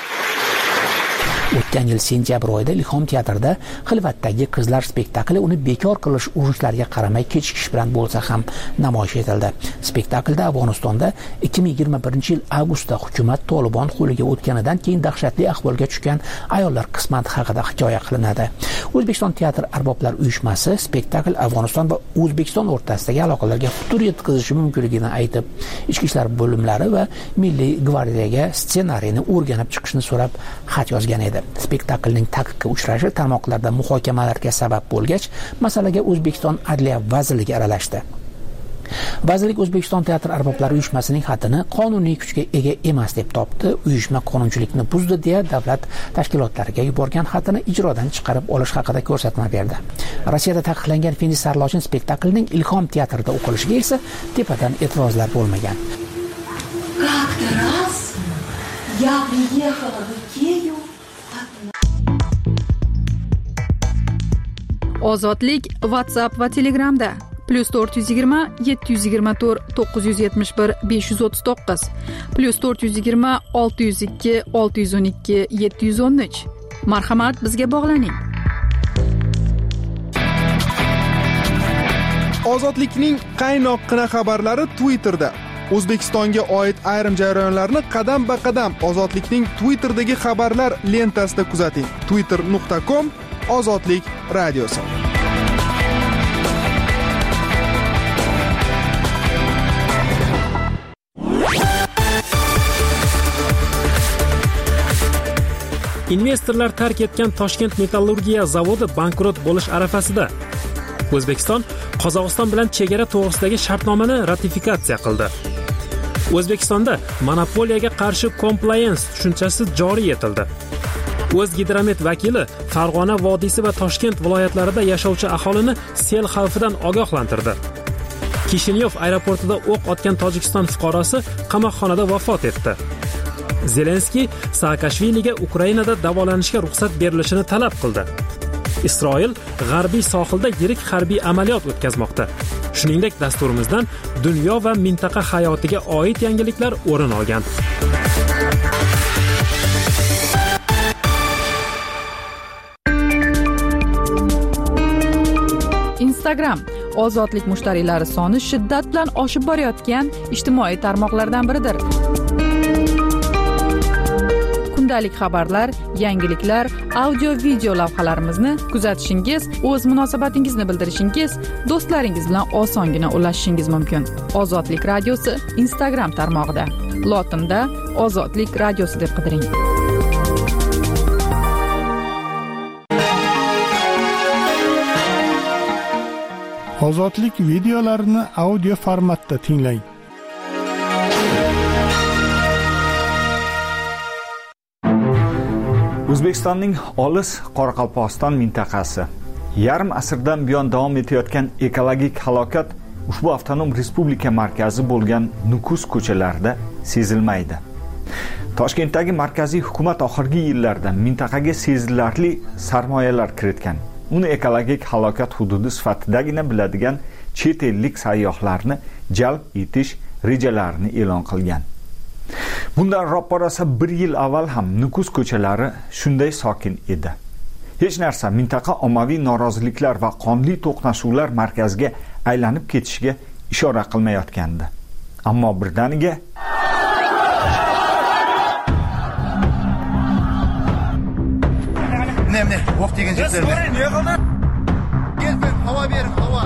O'tgan yil sentyabr oyida Ilhom teatrida Xilvatdagi qizlar spektakli uni bekor qilish urinishlariga qaramay kechikish bilan bo'lsa ham namoyish etildi. Spektaklda Afg'onistonda 2021-yil avgustda hukumat Tolibon qo'liga o'tganidan keyin dahshatli ahvolga tushgan ayollar qismati haqida hikoya qilinadi. O'zbekiston teatr arboblar uyushmasi spektakl Afg'oniston va O'zbekiston o'rtasidagi aloqalarga putur yetkazishi mumkinligini aytib, ichki ishlar bo'limlari va Milliy gvardiyaga ssenariyni o'rganib chiqishni so'rab xat yozgan edi. Spektaklning taqiqqa uchrashi tarmoqlarda muhokamalarga sabab bo'lgach, masalaga O'zbekiston Adliya vazirligi aralashdi. Vazirlik O'zbekiston teatr arboblari uyushmasining xatini qonuniy kuchga ega emas deb topdi. Uyushma qonunchilikni buzdi deya davlat tashkilotlariga yuborgan xatini ijrodan chiqarib olish haqida ko'rsatma berdi. Rossiyada taqiqlangan Fini Sarlochin spektaklining Ilhom teatrida o'qilishiga esa tepadan e'tirozlar bo'lmagan. Как-то раз я приехала в Икею Ozodlik WhatsApp va Telegramda +420 724 971 539 +420 602 612 713. Marhamat, bizga bog'laning. Ozodlikning qaynoqqina xabarlari Twitterda. O'zbekistonga oid ayrim jarayonlarni qadam-ba-qadam Ozodlikning Twitterdagi xabarlar lentasida kuzating. twitter.com/ozodlik radiosi. Investorlar tark etgan Toshkent metallurgiya zavodi bankrot bo'lish arafasida. O'zbekiston Qozog'iston bilan chegara to'g'risidagi shartnomani ratifikatsiya qildi. O'zbekistonda monopoliyaga qarshi compliance tushunchasi joriy etildi. O'zgidromet vakili Farg'ona vodiysi va Toshkent viloyatlarida yashovchi aholini sel xavfidan ogohlantirdi. Kishinyov aeroportida o'q otgan Tojikiston fuqarosi qamoqxonada vafot etdi. Zelenskiy Saakashviliga Ukrainada davolanishga ruxsat berilishini talab qildi. Isroil g'arbiy sohilda yirik harbiy amaliyot o'tkazmoqda. Shuningdek, dasturimizdan dunyo va mintaqa hayotiga oid yangiliklar o'rin olgan. Instagram ozodlik mushtariylari soni shiddat bilan oshib borayotgan ijtimoiy tarmoqlardan biridir. Kundalik xabarlar, yangiliklar, audio-video lavhalarimizni kuzatishingiz, o'z munosabatingizni bildirishingiz, do'stlaringiz bilan osongina ulashishingiz mumkin. Ozodlik radiosi Instagram tarmog'ida. Lotinda Ozodlik radiosi deb qidiring. Ozodlik videolarini audio formatda tinglang. O'zbekistonning olis Qoraqalpog'iston mintaqasi yarim asrdan buyon davom etayotgan ekologik halokat ushbu avtonom respublika markazi bo'lgan Nukus ko'chalarida sezilmaydi. Toshkentdagi markaziy hukumat oxirgi yillarda mintaqaga sezilarli sarmoyalar kiritgan. Uni ekologik halokat hududi sifatidagina biladigan chet ellik sayyohlarni jalb etish rejalarini e'lon qilgan. Bundan ro'parasa 1 yil avval ham Nukus ko'chalari shunday sokin edi. Hech narsa mintaqa ommaviy noroziliklar va qonli to'qnashuvlar markaziga aylanib ketishiga ishora qilmayotgandi. Ammo birdaniga Ne, o'q degan jetlarni. Kelin, havo bering, havo.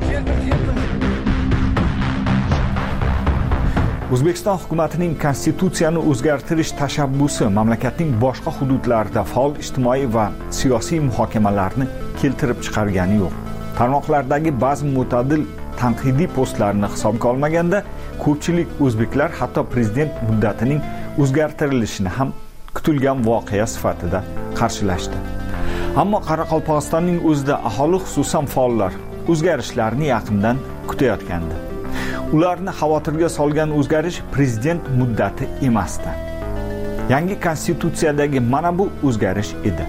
O'zbekiston hukumatining konstitutsiyani o'zgartirish tashabbusi mamlakatning boshqa hududlarida faol ijtimoiy va siyosiy muhokamalarni keltirib chiqargani yo'q. Tarmoqlardagi ba'zi mo'tadil tanqidiy postlarni hisobga olmaganda, ko'pchilik o'zbeklar hatto prezident muddatining o'zgartirilishini ham kutilgan voqea sifatida qarshilashdi. Ammo Qoraqalpog'istonning o'zida aholi, xususan faollar, o'zgarishlarni yaqindan kutayotgandi. Ularni xavotirga solgan o'zgarish prezident muddati emasdi. Yangi konstitutsiyadagi mana bu o'zgarish edi.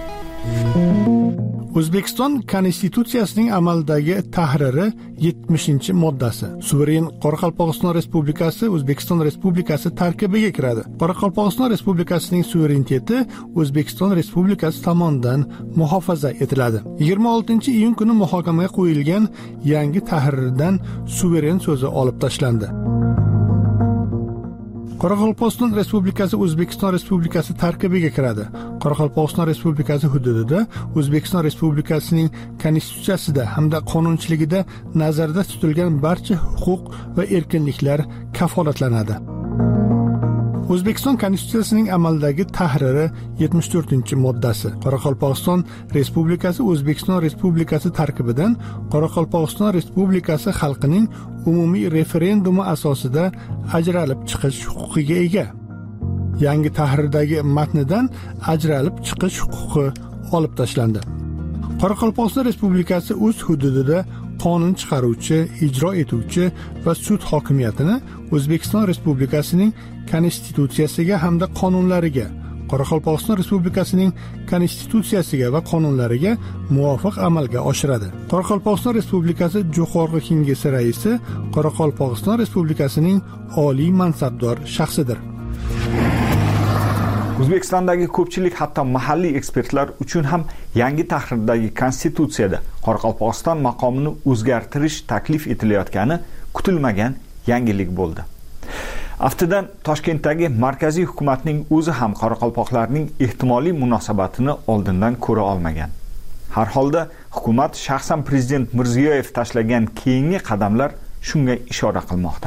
O'zbekiston konstitutsiyasining amaldagi tahriri 70-moddasi. Suveren Qoraqalpog'iston Respublikasi O'zbekiston Respublikasi tarkibiga kiradi. Qoraqalpog'iston Respublikasining suvereniteti O'zbekiston Respublikasi tomonidan muhofaza etiladi. 26-iyun kuni muhokamaga qo'yilgan yangi tahrirdan suveren so'zi olib tashlandi. Qoraqalpog'iston Respublikasi O'zbekiston Respublikasi tarkibiga kiradi. Qoraqalpog'iston Respublikasi hududida O'zbekiston Respublikasining konstitutsiyasida hamda qonunchiligida nazarda tutilgan barcha huquq va erkinliklar kafolatlanadi. O'zbekiston konstitutsiyasining amaldagi tahriri 74-moddasi. Qoraqalpog'iston Respublikasi O'zbekiston Respublikasi tarkibidan Qoraqalpog'iston Respublikasi xalqining umumiy referendumi asosida ajralib chiqish huquqiga ega. Yangi tahrirdagi matnidan ajralib chiqish huquqi olib tashlandi. Qoraqalpog'iston Respublikasi o'z hududida qonun chiqaruvchi, ijro etuvchi va sud hokimiyatini O'zbekiston Respublikasining konstitutsiyasiga hamda qonunlariga, Qoraqalpog'iston Respublikasining konstitutsiyasiga va qonunlariga muvofiq amalga oshiradi. Qoraqalpog'iston Respublikasi Jo'qorg'i Kengashi raisi Qoraqalpog'iston Respublikasining oliy mansabdor shaxsidir. O'zbekistondagi ko'pchilik hatto mahalliy ekspertlar uchun ham yangi tahrirdagi konstitutsiyada Qoraqalpog'iston maqomini o'zgartirish taklif etilayotgani kutilmagan yangilik bo'ldi. Aftidan Toshkentdagi markaziy hukumatning o'zi ham qoraqalpoqlarning ehtimoliy munosabatini oldindan ko'ra olmagan. Har holda hukumat shaxsan prezident Mirziyoyev tashlagan keyingi qadamlar shunga ishora qilmoqda.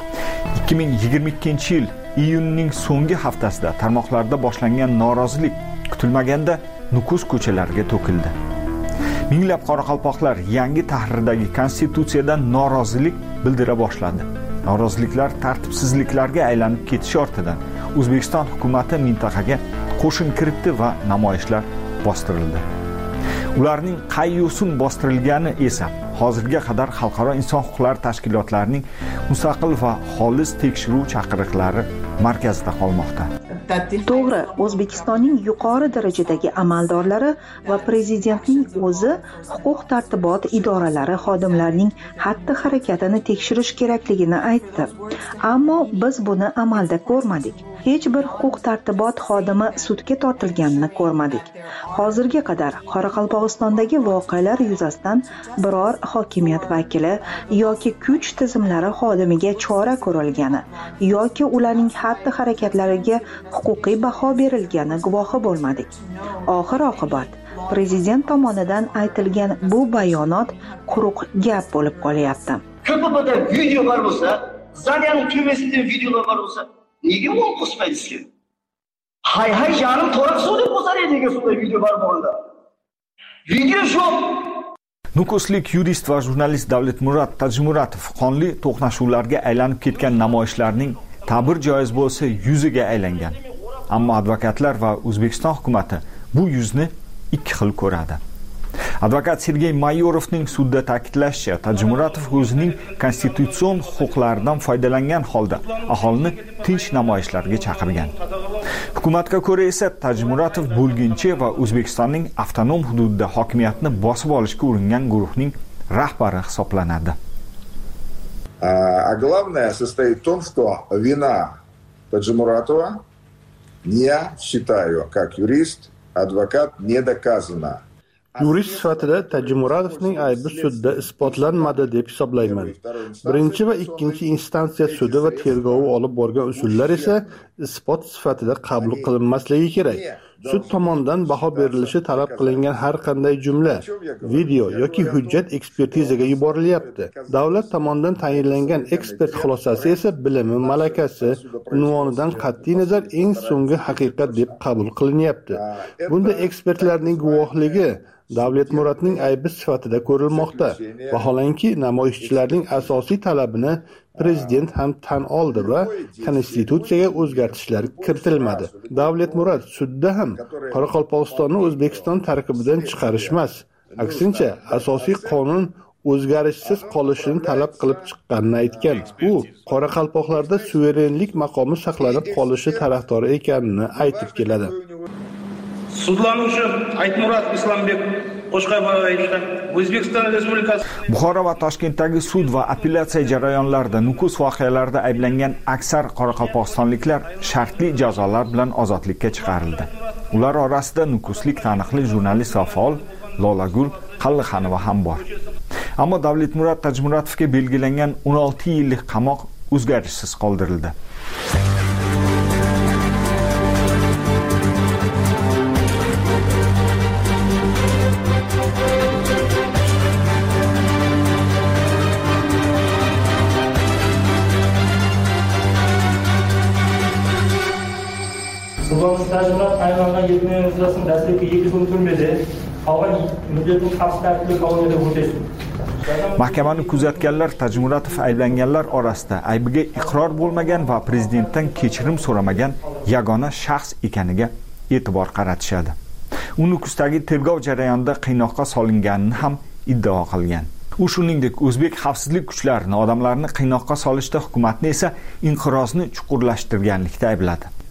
2022-yil iyunning so'nggi haftasida tarmoqlarda boshlangan norozilik kutilmaganda Nukus ko'chalariga to'kildi. Minglab qoraqalpoqlar yangi tahrirdagi konstitutsiyadan norozilik bildira boshladi. Noroziliklar tartibsizliklarga aylanib ketishi ortidan O'zbekiston hukumatı mintaqaga qo'shin kiritdi va namoyishlar bostirildi. Ularning qay yo'sin bostirilgani esa hozirga qadar xalqaro inson huquqlari tashkilotlarining mustaqil va xolis tekshiruv chaqiriqlari markazida qolmoqda. To'g'ri, O'zbekistonning yuqori darajadagi amaldorlari va prezidentning o'zi huquq-tartibot idoralari xodimlarining xatti-harakatini tekshirish kerakligini aytdi. Ammo biz buni amalda ko'rmadik. Hech bir huquq-tartibot xodimi sudga tortilganini ko'rmadik. Hozirga qadar Qoraqalpog'istondagi voqealar yuzasidan biror hokimiyat vakili yoki kuch tizimlari xodimiga chora ko'rilgani yoki ularning xatti-harakatlariga huquqiy baho berilgani guvohi bo'lmadik. Oxir-oqibat prezident tomonidan aytilgan bu bayonot quruq gap bo'lib qolyapti. KPPda videolar bo'lsa, Zaryaning tuvesida videolar bo'lsa, nega uni qo'shmaysizlar? Hay canım to'riq suv deb bo'lsa nega shunday video bor bo'ldi? Video yo'q. Nukuslik yurist va jurnalist Davletmurod Tajimuratov qonli to'qnashuvlarga aylanib ketgan namoyishlarning ta'bir joiz bo'lsa yuziga aylangan. Ammo advokatlar va O'zbekiston hukumatı bu yuzni ikki xil ko'radi. Advokat Sergey Mayorovning sudda ta'kidlashicha, Tajimuratov o'zining konstitutsion huquqlaridan foydalangan holda aholini tinch namoyishlarga chaqirgan. Hukumatga ko'ra esa Tajimuratov bo'lginchi va O'zbekistonning avtonom hududida hokimiyatni bosib olishga uringan guruhning rahbari hisoblanadi. А главное состоит в том, что вина Таджимуратова, я считаю, как юрист, advokat, не доказана. Yurist sifatida Tajimuratovning aybi sudda isbotlanmadi deb hisoblayman. Birinchi va ikkinchi instansiya sudi va tergovi olib borgan usullar esa isbot sifatida qabul qilinmasligi kerak. Sud tomonidan baho berilishi talab qilingan har qanday jumla, video yoki hujjat ekspertizaga yuborilyapti. Davlat tomonidan tayinlangan ekspert xulosasi esa bilimi, malakasi, unvonidan qat'iy nazar eng so'nggi haqiqat deb qabul qilinyapti. Bunda ekspertlarning guvohligi Davletmurodning aybi sifatida ko'rilmoqda. Vaholanki namoyishchilarning asosiy talabini prezident ham tan oldi va konstitutsiyaga o'zgartishlar kiritilmadi. Davletmurod sudda ham Qoraqalpog'istonni O'zbekiston tarkibidan chiqarish emas, aksincha asosiy qonun o'zgarishsiz qolishini talab qilib chiqqanini aytgan. U qoraqalpoqlarda suverenlik maqomi saqlanib qolishi tarafdori ekanini aytib keladi. Sudlanuvchi Aytmurod Islombek Qo'shqayboyevga O'zbekiston Respublikasi Buxoro va Toshkentdagi sud va apellyatsiya jarayonlarida Nukus voqealarida ayblangan aksar qoraqalpog'istonliklar shartli jazolar bilan ozodlikka chiqarildi. Ular orasida nukuslik taniqli jurnalist va faol Lolagul Qalliqanova ham bor. Ammo Davletmurod Tajimuratovga belgilangan 16 yillik qamoq o'zgarishsiz qoldirildi. Stajlar tayinlangan 7 yil muddatini dastlabki 2 kun turmadi. Qolgan muddatni xavfsizlik qonunida o'tash. Mahkamani kuzatganlar Tajimuratov ayblanganlar orasida aybiga iqror bo'lmagan va prezidentdan kechirim so'ramagan yagona shaxs ekaniga e'tibor qaratishadi. U Nukusdagi tergov jarayonida qiynoqqa solinganini ham iddao qilgan. U shuningdek o'zbek xavfsizlik kuchlarini odamlarni qiynoqqa solishda hukumatni esa inqirozni chuqurlashtirganlikda aybladi.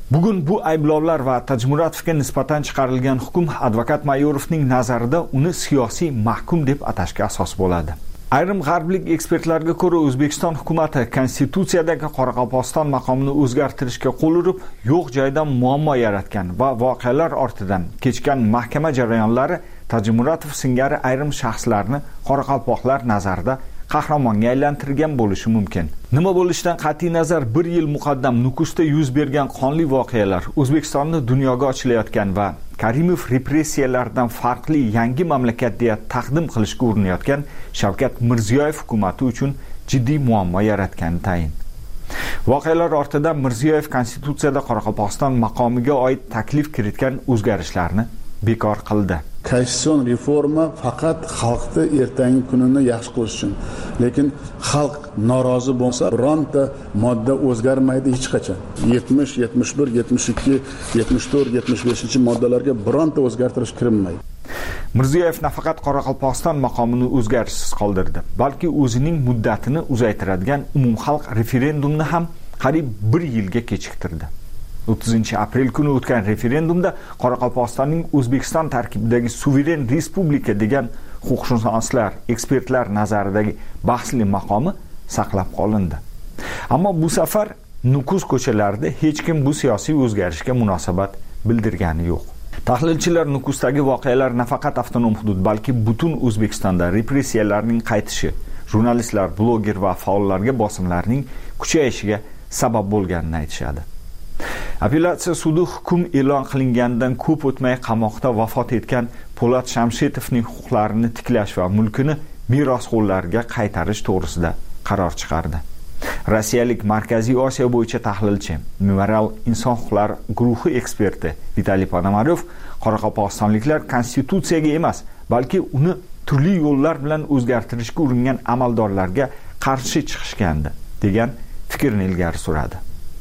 Bugun bu ayblovlar va Tajmuratovga nisbatan chiqarilgan hukm advokat Mayorovning nazarida uni siyosiy mahkum deb atashga asos bo'ladi. Ayrim g'arblik ekspertlarga ko'ra O'zbekiston hukumatı konstitutsiyadagi Qoraqalpog'iston maqomini o'zgartirishga qo'l urib, yo'q joydan muammo yaratgan va voqealar ortidan kechgan mahkama jarayonlari Tajmuratov singari ayrim shaxslarni qoraqalpoqlar nazarida qahramonga aylantirgan bo'lishi mumkin. Nima bo'lishidan qat'iy nazar 1 yil muqaddam Nukusda yuz bergan qonli voqealar O'zbekistonni dunyoga ochilayotgan va Karimov repressiyalardan farqli yangi mamlakat deya taqdim qilishga urinayotgan Shavkat Mirziyoyev hukumati uchun jiddiy muammo yaratgani tayin. Voqealar ortidan Mirziyoyev konstitutsiyada Qoraqalpog'iston maqomiga oid taklif kiritgan o'zgarishlarni bekor qildi. Konstitutsion reforma faqat xalqni ertangi kunini yaxshi qilish uchun. Lekin xalq norozi bo'lsa, bironta modda o'zgarmaydi hech qachon. 70, 71, 72, 74, 75-moddalarga bironta o'zgartirish kirilmaydi. Mirziyoyev nafaqat Qoraqalpog'iston maqomini o'zgarishsiz qoldirdi, balki o'zining muddatini uzaytiradigan umumxalq referendumni ham qariyb 1 yilga kechiktirdi. 30-aprel kuni o'tgan referendumda Qoraqalpog'istonning O'zbekiston tarkibidagi suveren respublika degan huquqshunoslar, ekspertlar nazaridagi bahsli maqomi saqlab qolindi. Ammo bu safar Nukus ko'chalarida hech kim bu siyosiy o'zgarishga munosabat bildirgani yo'q. Tahlilchilar Nukusdagi voqealar nafaqat avtonom hudud, balki butun O'zbekistonda repressiyalarning qaytishi, jurnalistlar, bloger va faollarga bosimlarning kuchayishiga sabab bo'lganini aytishadi. Apellyatsiya sudi hukm e'lon qilinganidan ko'p o'tmay qamoqda vafot etgan Po'lat Shamshetovning huquqlarini tiklash va mulkini merosxo'rlarga qaytarish to'g'risida qaror chiqardi. Rossiyalik Markaziy Osiyo bo'yicha tahlilchi, Memorial inson huquqlari guruhi eksperti Vitaliy Ponomaryov qoraqalpog'istonliklar konstitutsiyaga emas, balki uni turli yo'llar bilan o'zgartirishga uringan amaldorlarga qarshi chiqishgandi degan fikrni ilgari suradi.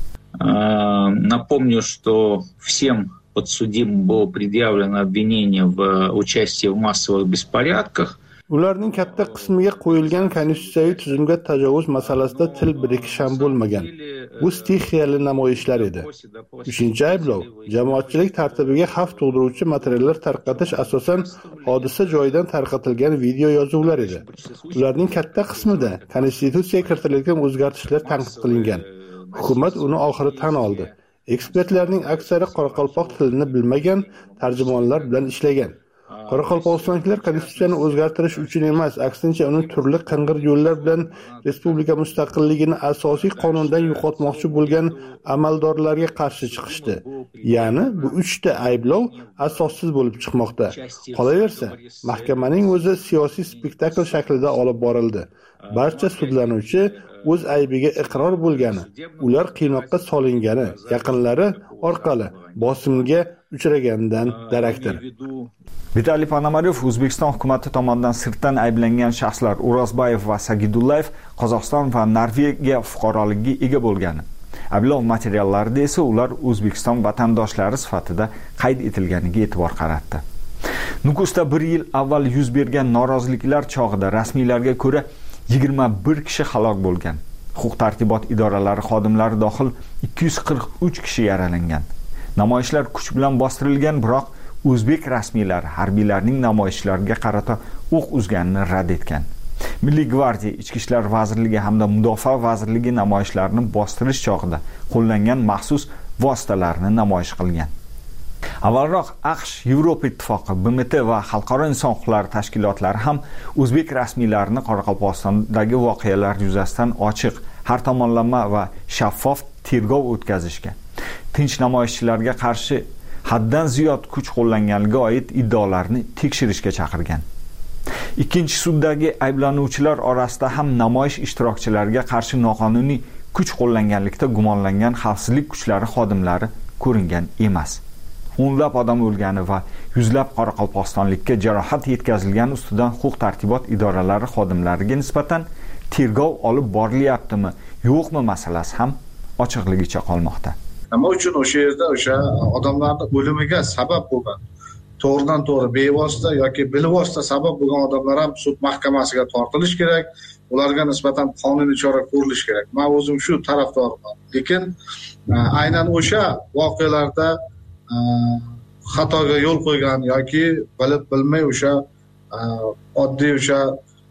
Напомню, что всем подсудимым было предъявлено обвинение в участии в массовых беспорядках. Ularning katta qismiga qo'yilgan konstitutsiyaviy tuzumga tajovuz masalasida til birikish ham bo'lmagan. Bu stixiyali namoyishlar edi. 3-chi ayblov jamoatchilik tartibiga xavf tug'diruvchi materiallar tarqatish asosan hodisa joyidan tarqatilgan video yozuvlar edi. Ularning katta qismida konstitutsiyaga kiritilgan o'zgartishlar tanqid qilingan. Hukumat uni oxiri tan oldi. Ekspertlarning aksari qoraqalpoq tilini bilmagan tarjimonlar bilan ishlagan. Qoraqalpog'istonliklar konstitutsiyani o'zgartirish uchun emas, aksincha uni turli qing'ir yo'llar bilan respublika mustaqilligini asosiy qonundan yo'qotmoqchi bo'lgan amaldorlarga qarshi chiqishdi. Ya'ni bu 3ta ayblov asossiz bo'lib chiqmoqda. Qolaversa, mahkamaning o'zi siyosiy spektakl shaklida olib borildi. Barcha sudlanuvchi o'z aybiga iqror bo'lgani, ular qiynoqqa solingani, yaqinlari orqali bosimga uchraganidan darakdir. Vitaliy Ponomaryov O'zbekiston hukumati tomonidan sirtdan ayblangan shaxslar O'rozbayev va Sagidullayev Qozog'iston va Norvegiya fuqaroligiga ega bo'lgani. Ayblov materiallarida esa ular O'zbekiston vatandoshlari sifatida qayd etilganiga e'tibor qaratdi. Nukusda 1 yil avval yuz bergan noroziliklar chog'ida rasmiylarga ko'ra 21 kishi halok bo'lgan. Huquq-tartibot idoralari xodimlari dohil 243 kishi yaralangan. Namoyishlar kuch bilan bostirilgan, biroq o'zbek rasmiylari harbiylarning namoyishlarga qarata o'q uzganini rad etgan. Milliy gvardiya, Ichki ishlar vazirligi hamda Mudofaa vazirligi namoyishlarni bostirish chog'ida qo'llangan maxsus vositalarni namoyish qilgan. Avvalroq AQSh, Yevropa ittifoqi, BMT va xalqaro inson huquqlari tashkilotlari ham o'zbek rasmiylarini Qoraqalpog'istondagi voqealar yuzasidan ochiq, har tomonlama va shaffof tergov o'tkazishga, tinch namoyishchilarga qarshi haddan ziyod kuch qo'llanganiga oid iddaolarni tekshirishga chaqirgan. Ikkinchi suddagi ayblanuvchilar orasida ham namoyish ishtirokchilariga qarshi noqonuniy kuch qo'llanganlikda gumonlangan xavfsizlik kuchlari xodimlari ko'ringan emas. O'nlab odam o'lgani va yuzlab qoraqalpog'istonlikka jarohat yetkazilgani ustidan huquq-tartibot idoralari xodimlariga nisbatan tergov olib borilyaptimi, yo'qmi masalasi ham ochiqligicha qolmoqda. Nima uchun o'sha yerda o'sha odamlarning o'limiga sabab bo'lgan to'g'ridan to'g'ri bevosita yoki bilvosita sabab bo'lgan odamlar ham sud mahkamasiga tortilishi kerak, ularga nisbatan qonuniy chora ko'rilishi kerak. Men o'zim shu tarafdorman. Lekin aynan o'sha voqealarda xatoga yo'l qo'ygan yoki bilib bilmay o'sha oddiy o'sha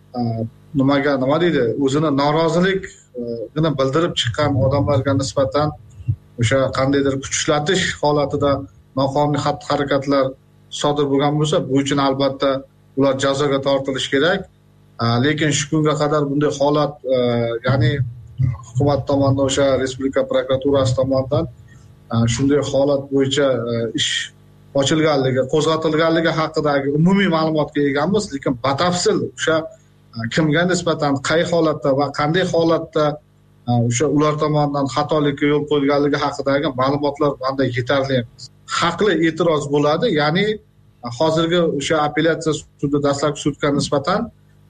nima deydi, o'zini noroziligini bildirib chiqqan odamlarga nisbatan o'sha qandaydir kuch ishlatish holatida noqonuniy xatti-harakatlar sodir bo'lgan bo'lsa, bu uchun albatta ular jazoga tortilishi kerak. Lekin shu kunga qadar bunday holat, ya'ni hukumat tomonidan o'sha Respublika prokuraturasi tomonidan shunday holat bo'yicha ish ochilganligi, qo'zg'atilganligi haqidagi umumiy ma'lumotga egamiz, lekin batafsil o'sha kimga nisbatan qay holatda va qanday holatda o'sha ular tomonidan xatolikka yo'l qo'yilganligi haqidagi ma'lumotlar menda yetarli emas. Haqli e'tiroz bo'ladi, ya'ni hozirgi o'sha apellyatsiya sudi, dastlabki sudga nisbatan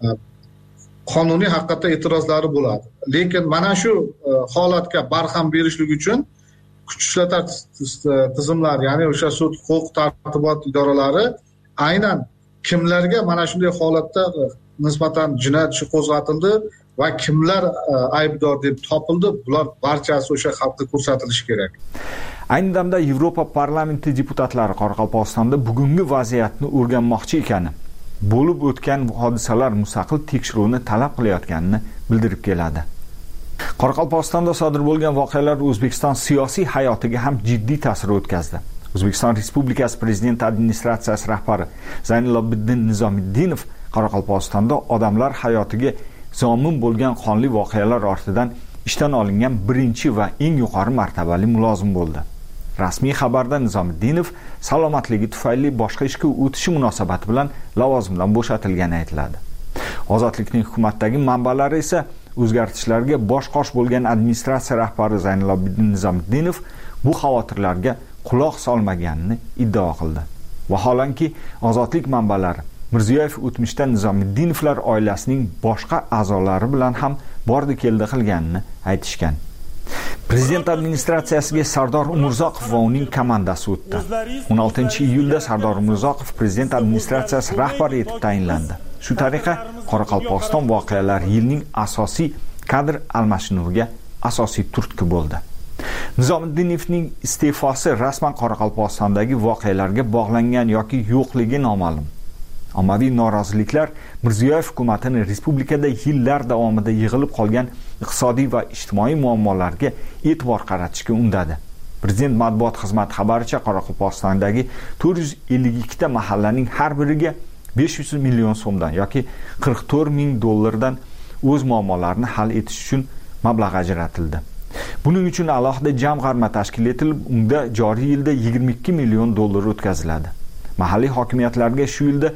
qonuniy haqiqatda e'tirozlari bo'ladi. Lekin mana shu holatga barham berishlik uchun kuch ishlatar tizimlar, ya'ni o'sha sud, huquq tartibot idoralari aynan kimlarga mana shunday holatda nisbatan jinoyat ishi qo'zg'atildi va kimlar aybdor deb topildi, bular barchasi o'sha xalqqa ko'rsatilishi kerak. Ayni damda Yevropa parlamenti deputatlari Qoraqalpog'istonda bugungi vaziyatni o'rganmoqchi ekani, bo'lib o'tgan hodisalar mustaqil tekshiruvni talab qilayotganini bildirib keladi. Qoraqalpog'istonda sodir bo'lgan voqealar O'zbekiston siyosiy hayotiga ham jiddiy ta'sir o'tkazdi. O'zbekiston Respublikasi Prezident administratsiyasi rahbari Zaynilobiddin Nizomiddinov Qoraqalpog'istonda odamlar hayotiga zomin bo'lgan qonli voqealar ortidan ishdan olingan birinchi va eng yuqori martabali mulozim bo'ldi. Rasmiy xabarda Nizomiddinov salomatligi tufayli boshqa ishga o'tishi munosabati bilan lavozimdan bo'shatilgani aytiladi. Ozodlikning hukumatdagi manbalari esa o'zgartishlarga bosh-qosh bo'lgan administratsiya rahbari Zaynilobiddin Nizomiddinov bu xavotirlarga quloq solmaganini iddao qildi. Vaholanki, ozodlik manbalari Mirziyoyev o'tmishda Nizomiddinovlar oilasining boshqa a'zolari bilan ham bordi-keldi qilganini aytishgan. Prezident administratsiyasiga Sardor Umurzoqov va uning komandasi o'tdi. 16-iyulda Sardor Umurzoqov prezident administratsiyasi rahbari etib tayinlandi. Shu tariqa Qoraqalpog'iston voqealari yilning asosiy kadr almashinuviga asosiy turtki bo'ldi. Nizomiddinovning iste'fosi rasman Qoraqalpog'istondagi voqealarga bog'langan yoki yo'qligi noma'lum. Ommaviy noroziliklar Mirziyoyev hukumatini respublikada yillar davomida yig'ilib qolgan iqtisodiy va ijtimoiy muammolarga e'tibor qaratishga undadi. Prezident matbuot xizmati xabaricha, Qoraqalpog'istondagi 452 ta mahallaning har biriga 500 million so'mdan yoki 44 ming dollardan o'z muammolarini hal etish uchun mablag' ajratildi. Buning uchun alohida jamg'arma tashkil etilib, unda joriy yilda 22 million dollar o'tkaziladi. Mahalliy hokimiyatlarga shu yilda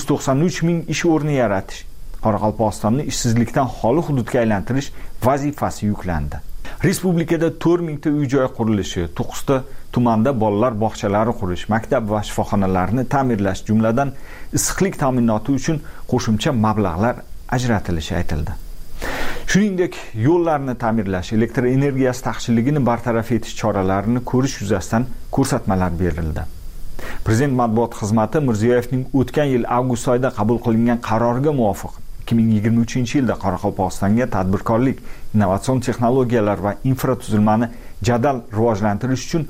193 ming ish o'rni yaratish, Qoraqalpog'istonni ishsizlikdan xoli hududga aylantirish vazifasi yuklandi. Respublikada 4 mingta uy-joy qurilishi, 9 ta tumanda bolalar bog'chalari qurish, maktab va shifoxonalarni ta'mirlash jumladan issiqlik ta'minoti uchun qo'shimcha mablag'lar ajratilishi aytildi. Shuningdek, yo'llarni ta'mirlash, elektr energiyasi taqchilligini bartaraf etish choralarini ko'rish yuzasidan ko'rsatmalar berildi. Prezident matbuot xizmati Mirziyoyevning o'tgan yil avgust oyida qabul qilingan qaroriga muvofiq 2023-yilda Qoraqalpog'istonga tadbirkorlik, innovatsion texnologiyalar va infratuzilmani jadal rivojlantirish uchun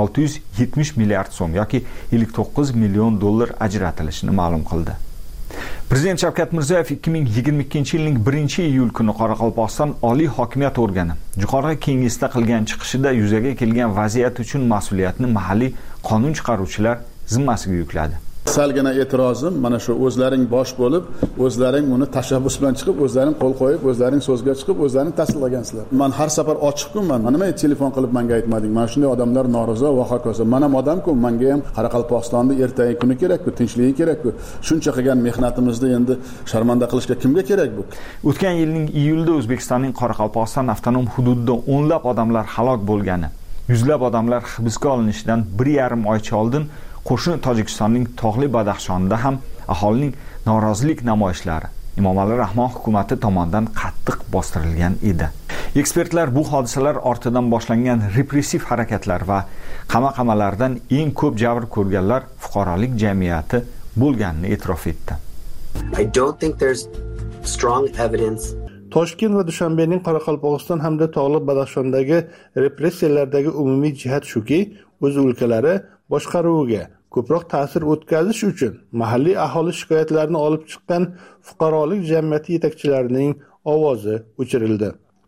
670 milliard so'm yoki 59 million dollar ajratilishini ma'lum qildi. Prezident Shavkat Mirziyoyev 2022-yilning 1-iyul kuni Qoraqalpog'iston Oliy hokimiyat organi Jo'qorg'i Kengesda qilgan chiqishida yuzaga kelgan vaziyat uchun mas'uliyatni mahalliy qonun chiqaruvchilar zimmasiga yukladi. Salgina e'tirozim mana shu o'zlaring bosh bo'lib, o'zlaring uni tashabbus bilan chiqib, o'zlaring qo'l qo'yib, o'zlaring so'zga chiqib, o'zlaring tasdiqlagansizlar. Men har safar ochiqman. Nima telefon qilib menga aytmading? Mana shunday odamlar norozi va hokazo. Men ham odam-ku, menga ham Qoraqalpog'istonni ertangi kuni kerak-ku, tinchligi kerak-ku. Shuncha qilgan mehnatimizni endi sharmanda qilishga kimga kerak bu? O'tgan yilning iyulida O'zbekistonning Qoraqalpog'iston avtonom hududida o'nlab odamlar halok bo'lgani, yuzlab odamlar hibsga olinishidan 1,5 oycha oldin qo'shni Tojikistonning tog'li Badaxshonida ham aholining norozilik namoyishlari Emomali Rahmon hukumati tomonidan qattiq bostirilgan edi. Ekspertlar bu hodisalar ortidan boshlangan repressiv harakatlar va qamaqamalardan eng ko'p jabr ko'rganlar fuqarolik jamiyati bo'lganini e'tirof etdi. I don't think there's strong evidence. Toshkent va Dushanbening Qoraqalpog'iston hamda Tog'li Badaxshondagi repressiyalardagi umumiy jihat shuki, o'z o'lkalari boshqaruviga ko'proq ta'sir o'tkazish uchun mahalliy aholi shikoyatlarini olib chiqqan fuqarolik jamiyati yetakchilarining ovozi o'chirildi.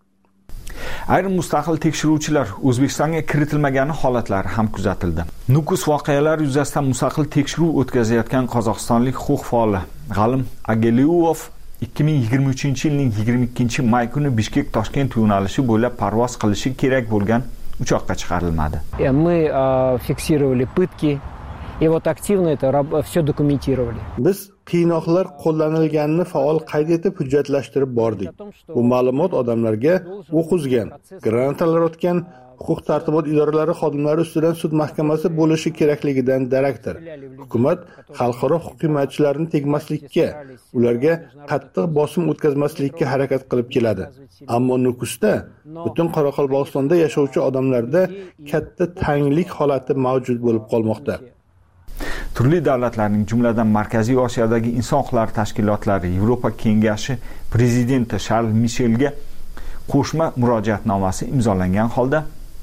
Ayrim mustaqil tekshiruvchilar O'zbekistonga kiritilmagani holatlari ham kuzatildi. Nukus voqealari yuzasidan mustaqil tekshiruv o'tkazayotgan qozog'istonlik huquq faoli G'alim Ageliuov 2023-yilning 22-may kuni Bishkek-Toshkent yo'nalishi bo'ylab parvoz qilishi kerak bo'lgan uchoqqa chiqarilmadi. Мы фиксировали пытки, и вот активно это все документировали. Biz qiynoqlar qo'llanilganini faol qayd etib hujjatlashtirib bordik. Bu ma'lumot odamlarga o'q uzgan, granatalar otgan huquq tartibot idoralari xodimlari ustidan sud mahkamasi bo'lishi kerakligidan darakdir. Hukumat xalqaro huquq himoyachilarini tegmaslikka, ularga qattiq bosim o'tkazmaslikka harakat qilib keladi. Ammo Nukusda butun Qoraqalpog'istonda yashovchi odamlarda katta tanglik holati mavjud bo'lib qolmoqda. Turli davlatlarning, jumladan Markaziy Osiyodagi inson huquqlari tashkilotlari Yevropa Kengashi prezidenti Charles Michelga qo'shma murojaatnomasi imzolangan holda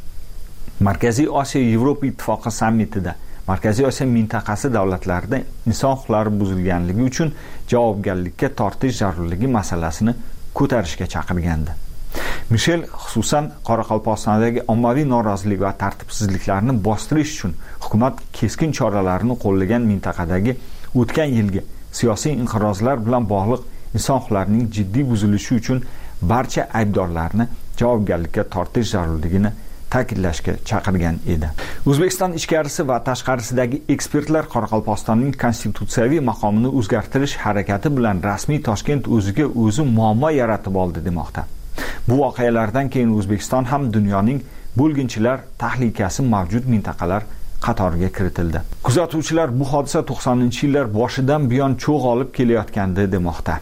Markaziy Osiyo Yevropa Ittifoqi sammitida Markaziy Osiyo mintaqasi davlatlarida inson huquqlari buzilganligi uchun javobgarlikka tortish zarurligi masalasini ko'tarishga chaqirgandi. Michel xususan Qoraqalpog'istondagi ommaviy norozilik va tartibsizliklarni bostirish uchun hukumat keskin choralarni qo'llagan mintaqadagi o'tgan yilgi siyosiy inqirozlar bilan bog'liq inson huquqlarining jiddiy buzilishi uchun barcha aybdorlarni javobgarlikka tortish zarurligini ta'kidlashga chaqirgan edi. O'zbekiston ichkarisi va tashqarisidagi ekspertlar Qoraqalpog'istonning konstitutsiyaviy maqomini o'zgartirish harakati bilan rasmiy Toshkent o'ziga o'zi muammo yaratib oldi demoqda. Bu voqealardan keyin O'zbekiston ham dunyoning bo'lginchilar tahlikasi mavjud mintaqalar qatoriga kiritildi. Kuzatuvchilar bu hodisa 90-yillar boshidan buyon cho'g' olib kelayotgandi demoqda.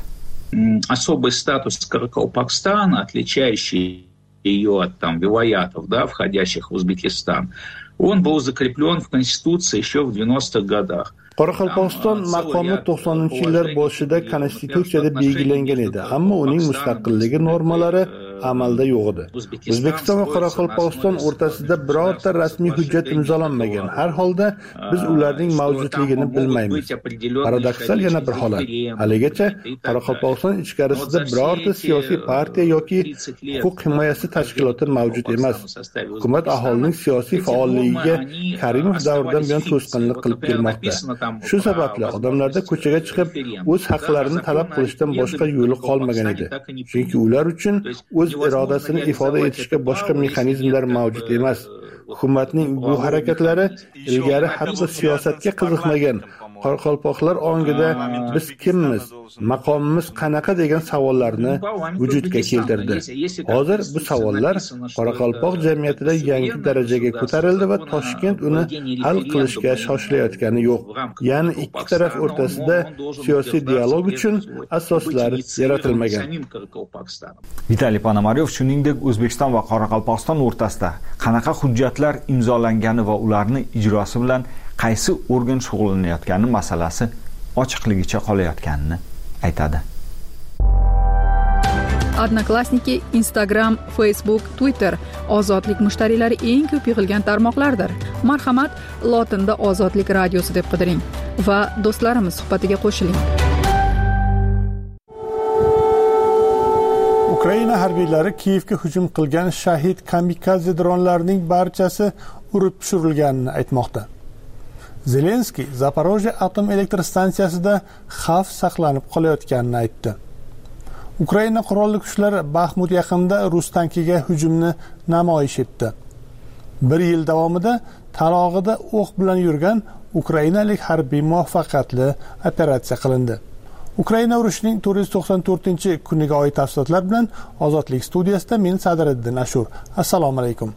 Особый статус Каракалпакстана, отличающий ее от вилаятов, входящих в Узбекистан, он был закреплен в Конституции еще в 90-х годах. Qoraqalpog'iston maqomi 90-yillar boshida konstitutsiyada belgilangan edi, ammo uning mustaqilligi normalari amalda yo'q edi. O'zbekiston va Qoraqalpog'iston o'rtasida birorta rasmiy hujjat imzolanmagan. Har holda biz ularning mavjudligini bilmaymiz. Paradoksal yana bir holat. Haligacha Qoraqalpog'iston ichkarisida birorta siyosiy partiya yoki huquq himoyasi tashkiloti mavjud emas. Hukumat aholining siyosiy faolligiga Karimov davridan buyon to'sqinlik qilib kelmoqda. Shu sababli odamlarda ko'chaga chiqib o'z haqlarini talab qilishdan boshqa yo'li qolmagan edi. Chunki ular uchun o'z irodasini ifoda etishga boshqa mexanizmlar mavjud emas. Hukumatning bu harakatlari ilgari hatto siyosatga qiziqmagan qoraqalpoqlar ongida biz kimmiz, maqomimiz qanaqa degan savollarni vujudga keltirdi. Hozir bu savollar Qoraqalpoq jamiyatida yangi darajaga ko'tarildi va Toshkent uni hal qilishga shoshilayotgani yo'q. Ya'ni ikki taraf o'rtasida siyosiy dialog uchun asoslar yaratilmagan. Vitaliy Ponomaryov shuningdek O'zbekiston va Qoraqalpog'iston o'rtasida qanaqa hujjatlar imzolangani va ularning ijrosi bilan qaysi organ shug'ullanayotgani masalasi ochiqligicha qolayotganini aytadi. Odnoklassniki, Instagram, Facebook, Twitter ozodlik mushtariylari eng ko'p yig'ilgan tarmoqlardir. Marhamat, lotinda Ozodlik radiosi deb qidiring va do'stlarimiz suhbatiga qo'shiling. Ukraina harbiylari Kiyevga hujum qilgan shahid kamikaze dronlarining barchasi urib tushirilganini aytmoqda. Zelenskiy Zaporojye atom elektr stansiyasida xavf saqlanib qolayotganini aytdi. Ukraina qurolli kuchlari Baxmut yaqinida rus tankiga hujumni namoyish etdi. 1 yil davomida talog'ida o'q bilan yurgan ukrainalik harbiy muvaffaqiyatli operatsiya qilindi. Ukraina urushining 494-kuniga oid tafsilotlar bilan Ozodlik studiyasida men Sadriddin Ashur. Assalomu alaykum.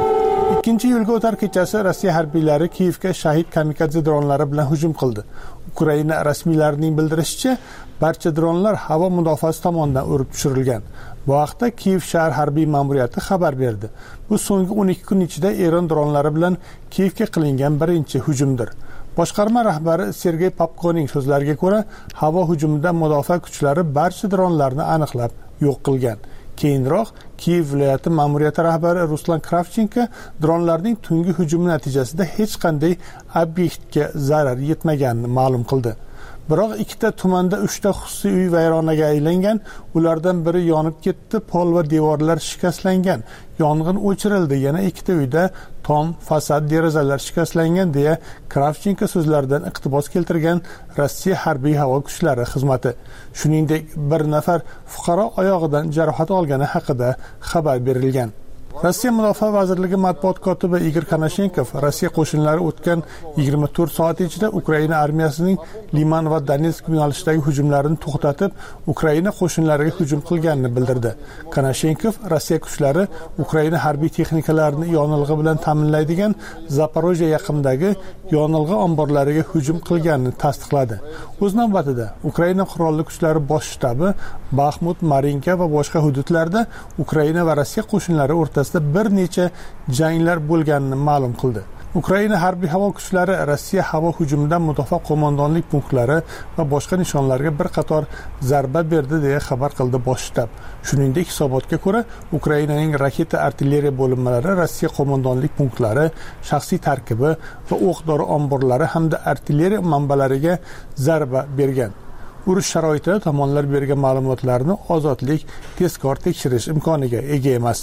2-iyulga o'tar kechasi Rossiya harbiylari Kiyevga shahid kamikaze dronlari bilan hujum qildi. Ukraina rasmiylarining bildirishicha, barcha dronlar havo mudofaasi tomonidan urib tushirilgan. Bu haqda Kiyev shahar harbiy ma'muriyati xabar berdi. Bu so'nggi 12 kun ichida Eron dronlari bilan Kiyevga qilingan birinchi hujumdir. Boshqarma rahbari Sergey Popkoning so'zlariga ko'ra, havo hujumidan mudofaa kuchlari barcha dronlarni aniqlab yo'q qilgan. Keyinroq Kiyev viloyati ma'muriyati rahbari Ruslan Kravchenko dronlarning tungi hujumi natijasida hech qanday obyektga zarar yetmaganini ma'lum qildi. Biroq ikkita tumanda 3 ta xususiy uy vayronaga aylangan, ulardan biri yonib ketdi, pol va devorlar shikastlangan. Yong'in o'chirildi, yana ikkita uyda tom, fasad, derazalar shikastlangan deya Kravchenko so'zlaridan iqtibos keltirgan Rossiya harbiy havo kuchlari xizmati. Shuningdek, bir nafar fuqaro oyog'idan jarohat olgani haqida xabar berilgan. Rossiya Mudofaa vazirligi matbuot kotibi Igor Konashenkov Rossiya qo'shinlari o'tgan 24 soat ichida Ukraina armiyasining Liman va Donetsk yo'nalishidagi hujumlarini to'xtatib, Ukraina qo'shinlariga hujum qilganini bildirdi. Konashenkov Rossiya kuchlari Ukraina harbiy texnikalarini yonilg'i bilan ta'minlaydigan Zaporojye yaqinidagi yonilg'i omborlariga hujum qilganini tasdiqladi. O'z navbatida Ukraina qurolli kuchlari bosh shtabi Baxmut, Marinka va boshqa hududlarda Ukraina va Rossiya qo'shinlari o'rtasida bir necha janglar bo'lganini ma'lum qildi. Ukraina harbiy havo kuchlari Rossiya havo hujumidan mudofaa qo'mondonlik punktlari va boshqa nishonlarga bir qator zarba berdi deya xabar qildi bosh shtab. Shuningdek, hisobotga ko'ra, Ukrainaning raketa artilleriya bo'linmalari Rossiya qo'mondonlik punktlari, shaxsiy tarkibi va o'q-dori omborlari hamda artilleriya manbalariga zarba bergan. Urush sharoitida tomonlar bergan ma'lumotlarni ozodlik tezkor tekshirish imkoniga ega emas.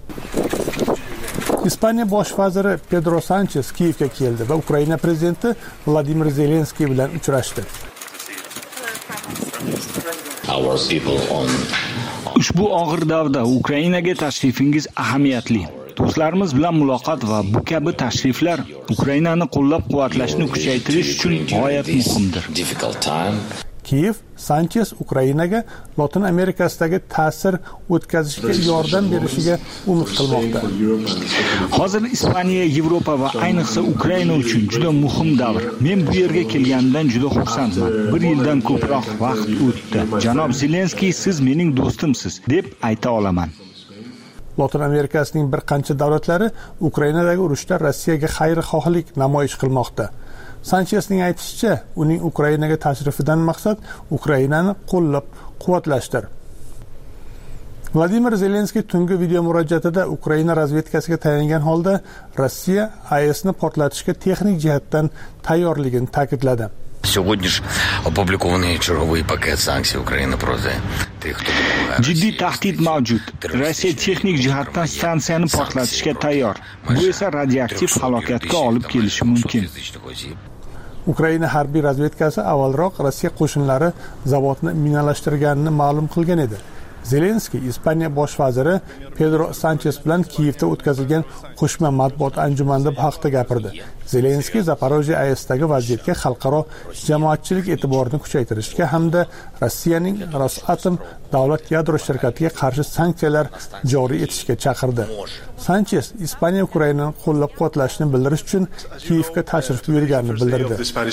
Ispaniya bosh vaziri Pedro Sanchez Kiyevga keldi va Ukraina prezidenti Vladimir Zelenskiy bilan uchrashdi. Ushbu og'ir davrda Ukrainaga tashrifingiz ahamiyatli. Do'stlarimiz bilan muloqot va bu kabi tashriflar Ukrainani qo'llab-quvvatlashni kuchaytirish uchun g'oyat muhimdir. Kiyev Sanchez Ukrainaga Lotin Amerikasidagi ta'sir o'tkazishga yordam berishiga umid qilmoqda. Hozir Ispaniya, Yevropa va ayniqsa Ukraina uchun juda muhim davr. Men bu yerga kelganimdan juda xursandman. 1 yildan ko'proq vaqt o'tdi. Janob Zelenskiy, siz mening do'stimsiz deb ayta olaman. Lotin Amerikasining bir qancha davlatlari Ukrainadagi urushda Rossiyaga xayrixohlik namoyish qilmoqda. Sanchezning aytishicha, uning Ukrainaga tashrifidan maqsad Ukrainani qo'llab-quvvatlashdir. Vladimir Zelenskiy tungi video murojaatida Ukraina razvedkasiga tayangan holda Rossiya AESni portlatishga texnik jihatdan tayyorligini ta'kidladi. Сьогодні ж опублікований черговий пакет санкцій України проти тих, хто jiddiy tahdid mavjud. Rossiya texnik jihatdan stansiyani portlatishga tayyor. Bu esa radioaktiv halokatga olib kelishi mumkin. Ukraina harbiy razvedkasi avvalroq Rossiya qo'shinlari zavodni minalashtirganini ma'lum qilgan edi. Zelenskiy Ispaniya bosh vaziri Pedro Sanchez bilan Kiyevda o'tkazilgan qo'shma matbuot anjumanida bu haqda gapirdi. Zelenskiy Zaporojye AESdagi vaziyatga xalqaro jamoatchilik e'tiborini kuchaytirishga hamda Rossiyaning Rosatom davlat yadro shirkatiga qarshi sanksiyalar joriy etishga chaqirdi. Sanchez Ispaniya Ukrainani qo'llab-quvvatlashni bildirish uchun Kiyevga tashrif buyurganini bildirdi.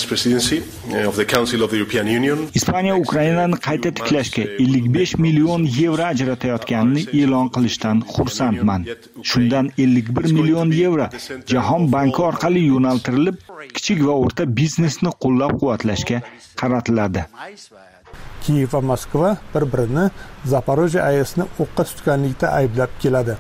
Ispaniya Ukrainani qayta tiklashga 55 million yevro ajratayotganini e'lon qilishdan xursandman. Shundan 51 million yevro Jahon banki orqali yo'naltirilib, kichik va o'rta biznesni qo'llab-quvvatlashga qaratiladi. Kiyev va Moskva bir-birini Zaporojye AESni o'qqa tutganlikda ayblab keladi.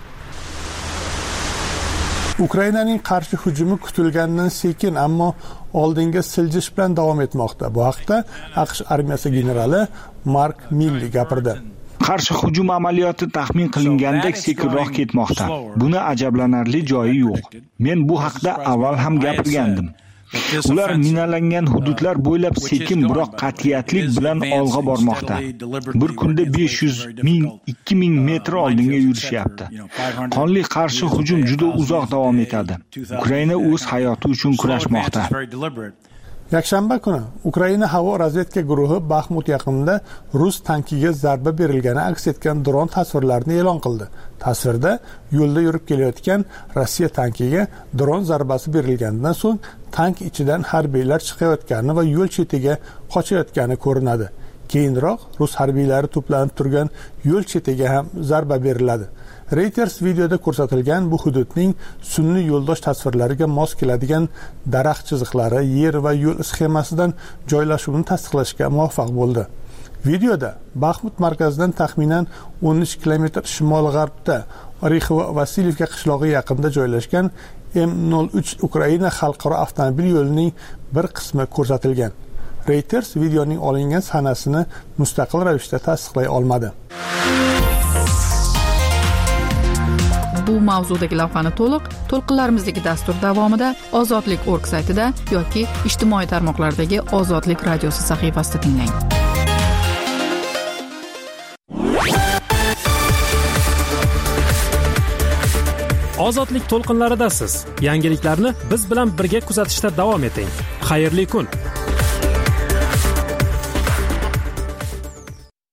Ukrainaning qarshi hujumi kutilgandan sekin, ammo oldinga siljish bilan davom etmoqda. Bu haqda AQSh armiyasi generali Mark Milley gapirdi. Qarshi hujum amaliyoti taxmin qilingandek sekinroq ketmoqda. Buni ajablanarli joyi yo'q. Men bu haqda avval ham gapirgandim. Ular minalangan hududlar bo'ylab sekin biroq qat'iyatlik bilan olg'a bormoqda. Bir kunda 500 ming, 2000 metr oldinga yurishyapti. Qonli qarshi hujum juda uzoq davom etadi. Ukraina o'z hayoti uchun kurashmoqda. Yakshanba kuni Ukraina havo razvedka guruhi Baxmut yaqinida rus tankiga zarba berilgani aks etgan dron tasvirlarini e'lon qildi. Tasvirda yo'lda yurib kelayotgan Rossiya tankiga dron zarbasi berilganidan so'ng tank ichidan harbiylar chiqayotgani va yo'l chetiga qochayotgani ko'rinadi. Keyinroq rus harbiylari to'planib turgan yo'l chetiga ham zarba beriladi. Reuters videoda ko'rsatilgan bu hududning sun'iy yo'ldosh tasvirlariga mos keladigan daraxt chiziqlari yer va yo'l sxemasidan joylashuvini tasdiqlashga muvaffaq bo'ldi. Videoda Baxmut markazidan taxminan 13 kilometr shimol-g'arbda Orexovo-Vasilivka qishlog'i yaqinida joylashgan M03 Ukraina xalqaro avtomobil yo'lining bir qismi ko'rsatilgan. Reuters videoning olingan sanasini mustaqil ravishda tasdiqlay olmadi. Bu mavzudagi lavhani to'lqinlarimizdagi dastur davomida Ozodlik.org saytida yoki ijtimoiy tarmoqlardagi Ozodlik radiosi sahifasida tinglang. Ozodlik to'lqinlaridasiz. Yangiliklarni biz bilan birga kuzatishda davom eting. Xayrli kun.